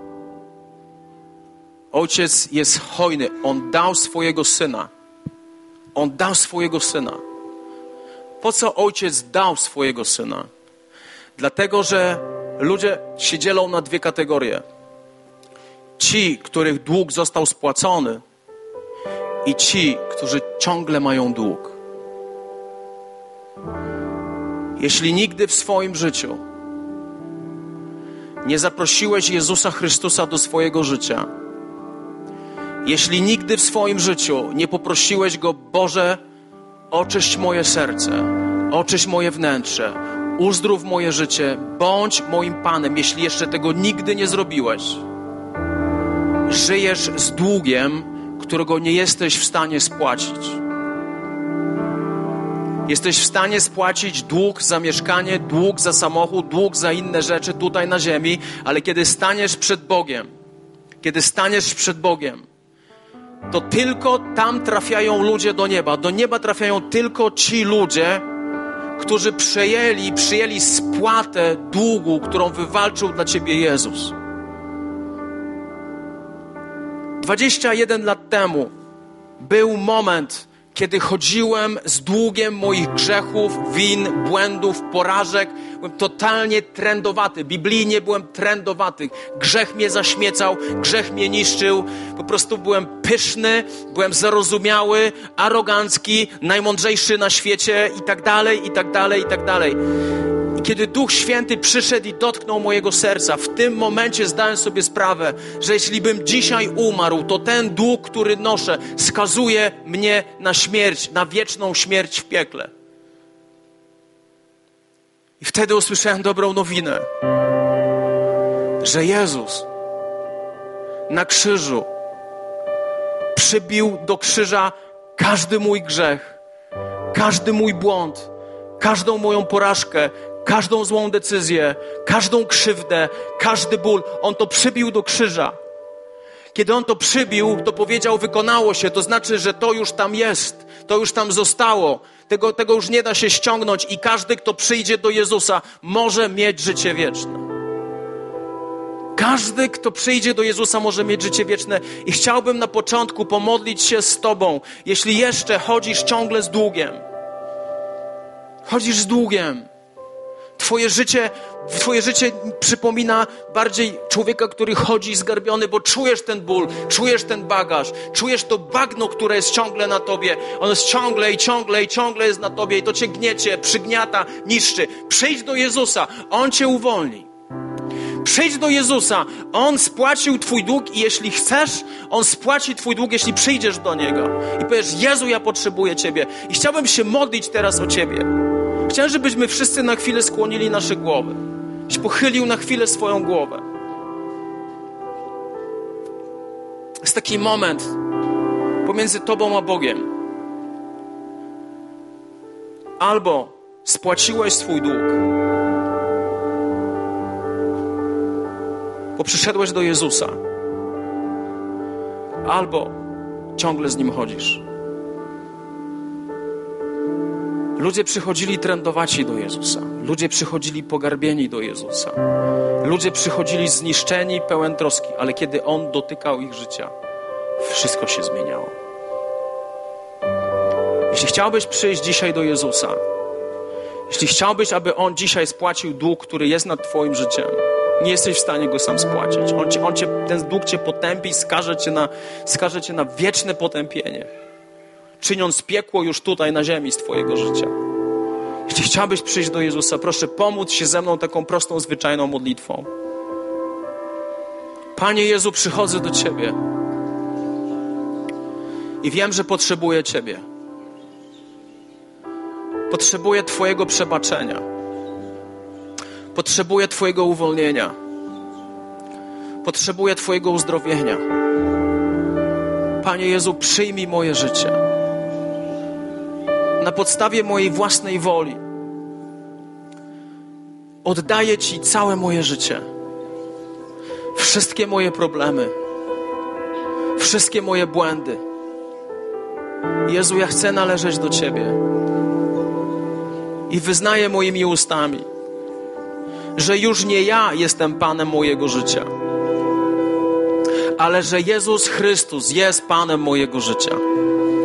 Ojciec jest hojny. On dał swojego Syna. On dał swojego Syna. Po co Ojciec dał swojego Syna? Dlatego, że ludzie się dzielą na 2 kategorie. Ci, których dług został spłacony i ci, którzy ciągle mają dług. Jeśli nigdy w swoim życiu nie zaprosiłeś Jezusa Chrystusa do swojego życia, jeśli nigdy w swoim życiu nie poprosiłeś Go, Boże, oczyść moje serce, oczyść moje wnętrze, uzdrów moje życie, bądź moim Panem, jeśli jeszcze tego nigdy nie zrobiłeś, żyjesz z długiem, którego nie jesteś w stanie spłacić. Jesteś w stanie spłacić dług za mieszkanie, dług za samochód, dług za inne rzeczy tutaj na ziemi, ale kiedy staniesz przed Bogiem, to tylko tam trafiają ludzie do nieba. Do nieba trafiają tylko ci ludzie, którzy przyjęli spłatę długu, którą wywalczył dla ciebie Jezus. 21 lat temu był moment, kiedy chodziłem z długiem moich grzechów, win, błędów, porażek. Byłem totalnie trędowaty. Biblijnie byłem trędowaty. Grzech mnie zaśmiecał, grzech mnie niszczył. Po prostu byłem pyszny, byłem zarozumiały, arogancki, najmądrzejszy na świecie i tak dalej, i tak dalej, i tak dalej. I kiedy Duch Święty przyszedł i dotknął mojego serca, w tym momencie zdałem sobie sprawę, że jeśli bym dzisiaj umarł, to ten dług, który noszę, skazuje mnie na śmierć, na wieczną śmierć w piekle. I wtedy usłyszałem dobrą nowinę, że Jezus na krzyżu przybił do krzyża każdy mój grzech, każdy mój błąd, każdą moją porażkę, każdą złą decyzję, każdą krzywdę, każdy ból. On to przybił do krzyża. Kiedy On to przybił, to powiedział, wykonało się. To znaczy, że to już tam jest. To już tam zostało. Tego już nie da się ściągnąć i każdy, kto przyjdzie do Jezusa, może mieć życie wieczne. Każdy, kto przyjdzie do Jezusa, może mieć życie wieczne. I chciałbym na początku pomodlić się z Tobą, jeśli jeszcze chodzisz ciągle z długiem. Chodzisz z długiem. Twoje życie przypomina bardziej człowieka, który chodzi zgarbiony, bo czujesz ten ból, czujesz ten bagaż, czujesz to bagno, które jest ciągle na tobie. Ono jest ciągle jest na tobie i to cię gniecie, przygniata, niszczy. Przyjdź do Jezusa, On cię uwolni. Przyjdź do Jezusa, On spłacił twój dług i jeśli chcesz, On spłaci twój dług, jeśli przyjdziesz do Niego. I powiesz, Jezu, ja potrzebuję Ciebie. I chciałbym się modlić teraz o Ciebie. Chciałem, żebyśmy wszyscy na chwilę skłonili nasze głowy. Żebyś pochylił na chwilę swoją głowę. Jest taki moment pomiędzy Tobą a Bogiem. Albo spłaciłeś swój dług, bo przyszedłeś do Jezusa, albo ciągle z Nim chodzisz. Ludzie przychodzili trędowaci do Jezusa. Ludzie przychodzili pogarbieni do Jezusa. Ludzie przychodzili zniszczeni, pełen troski, ale kiedy On dotykał ich życia, wszystko się zmieniało. Jeśli chciałbyś przyjść dzisiaj do Jezusa, jeśli chciałbyś, aby On dzisiaj spłacił dług, który jest nad twoim życiem, nie jesteś w stanie go sam spłacić. Ten dług cię potępi, skaże cię na wieczne potępienie, czyniąc piekło już tutaj na ziemi z twojego życia. Jeśli chciałbyś przyjść do Jezusa, proszę pomóc się ze mną taką prostą, zwyczajną modlitwą. Panie Jezu, przychodzę do Ciebie i wiem, że potrzebuję Ciebie. Potrzebuję Twojego przebaczenia. Potrzebuję Twojego uwolnienia. Potrzebuję Twojego uzdrowienia. Panie Jezu, przyjmij moje życie. Na podstawie mojej własnej woli oddaję Ci całe moje życie. Wszystkie moje problemy. Wszystkie moje błędy. Jezu, ja chcę należeć do Ciebie. I wyznaję moimi ustami, że już nie ja jestem Panem mojego życia, ale że Jezus Chrystus jest Panem mojego życia.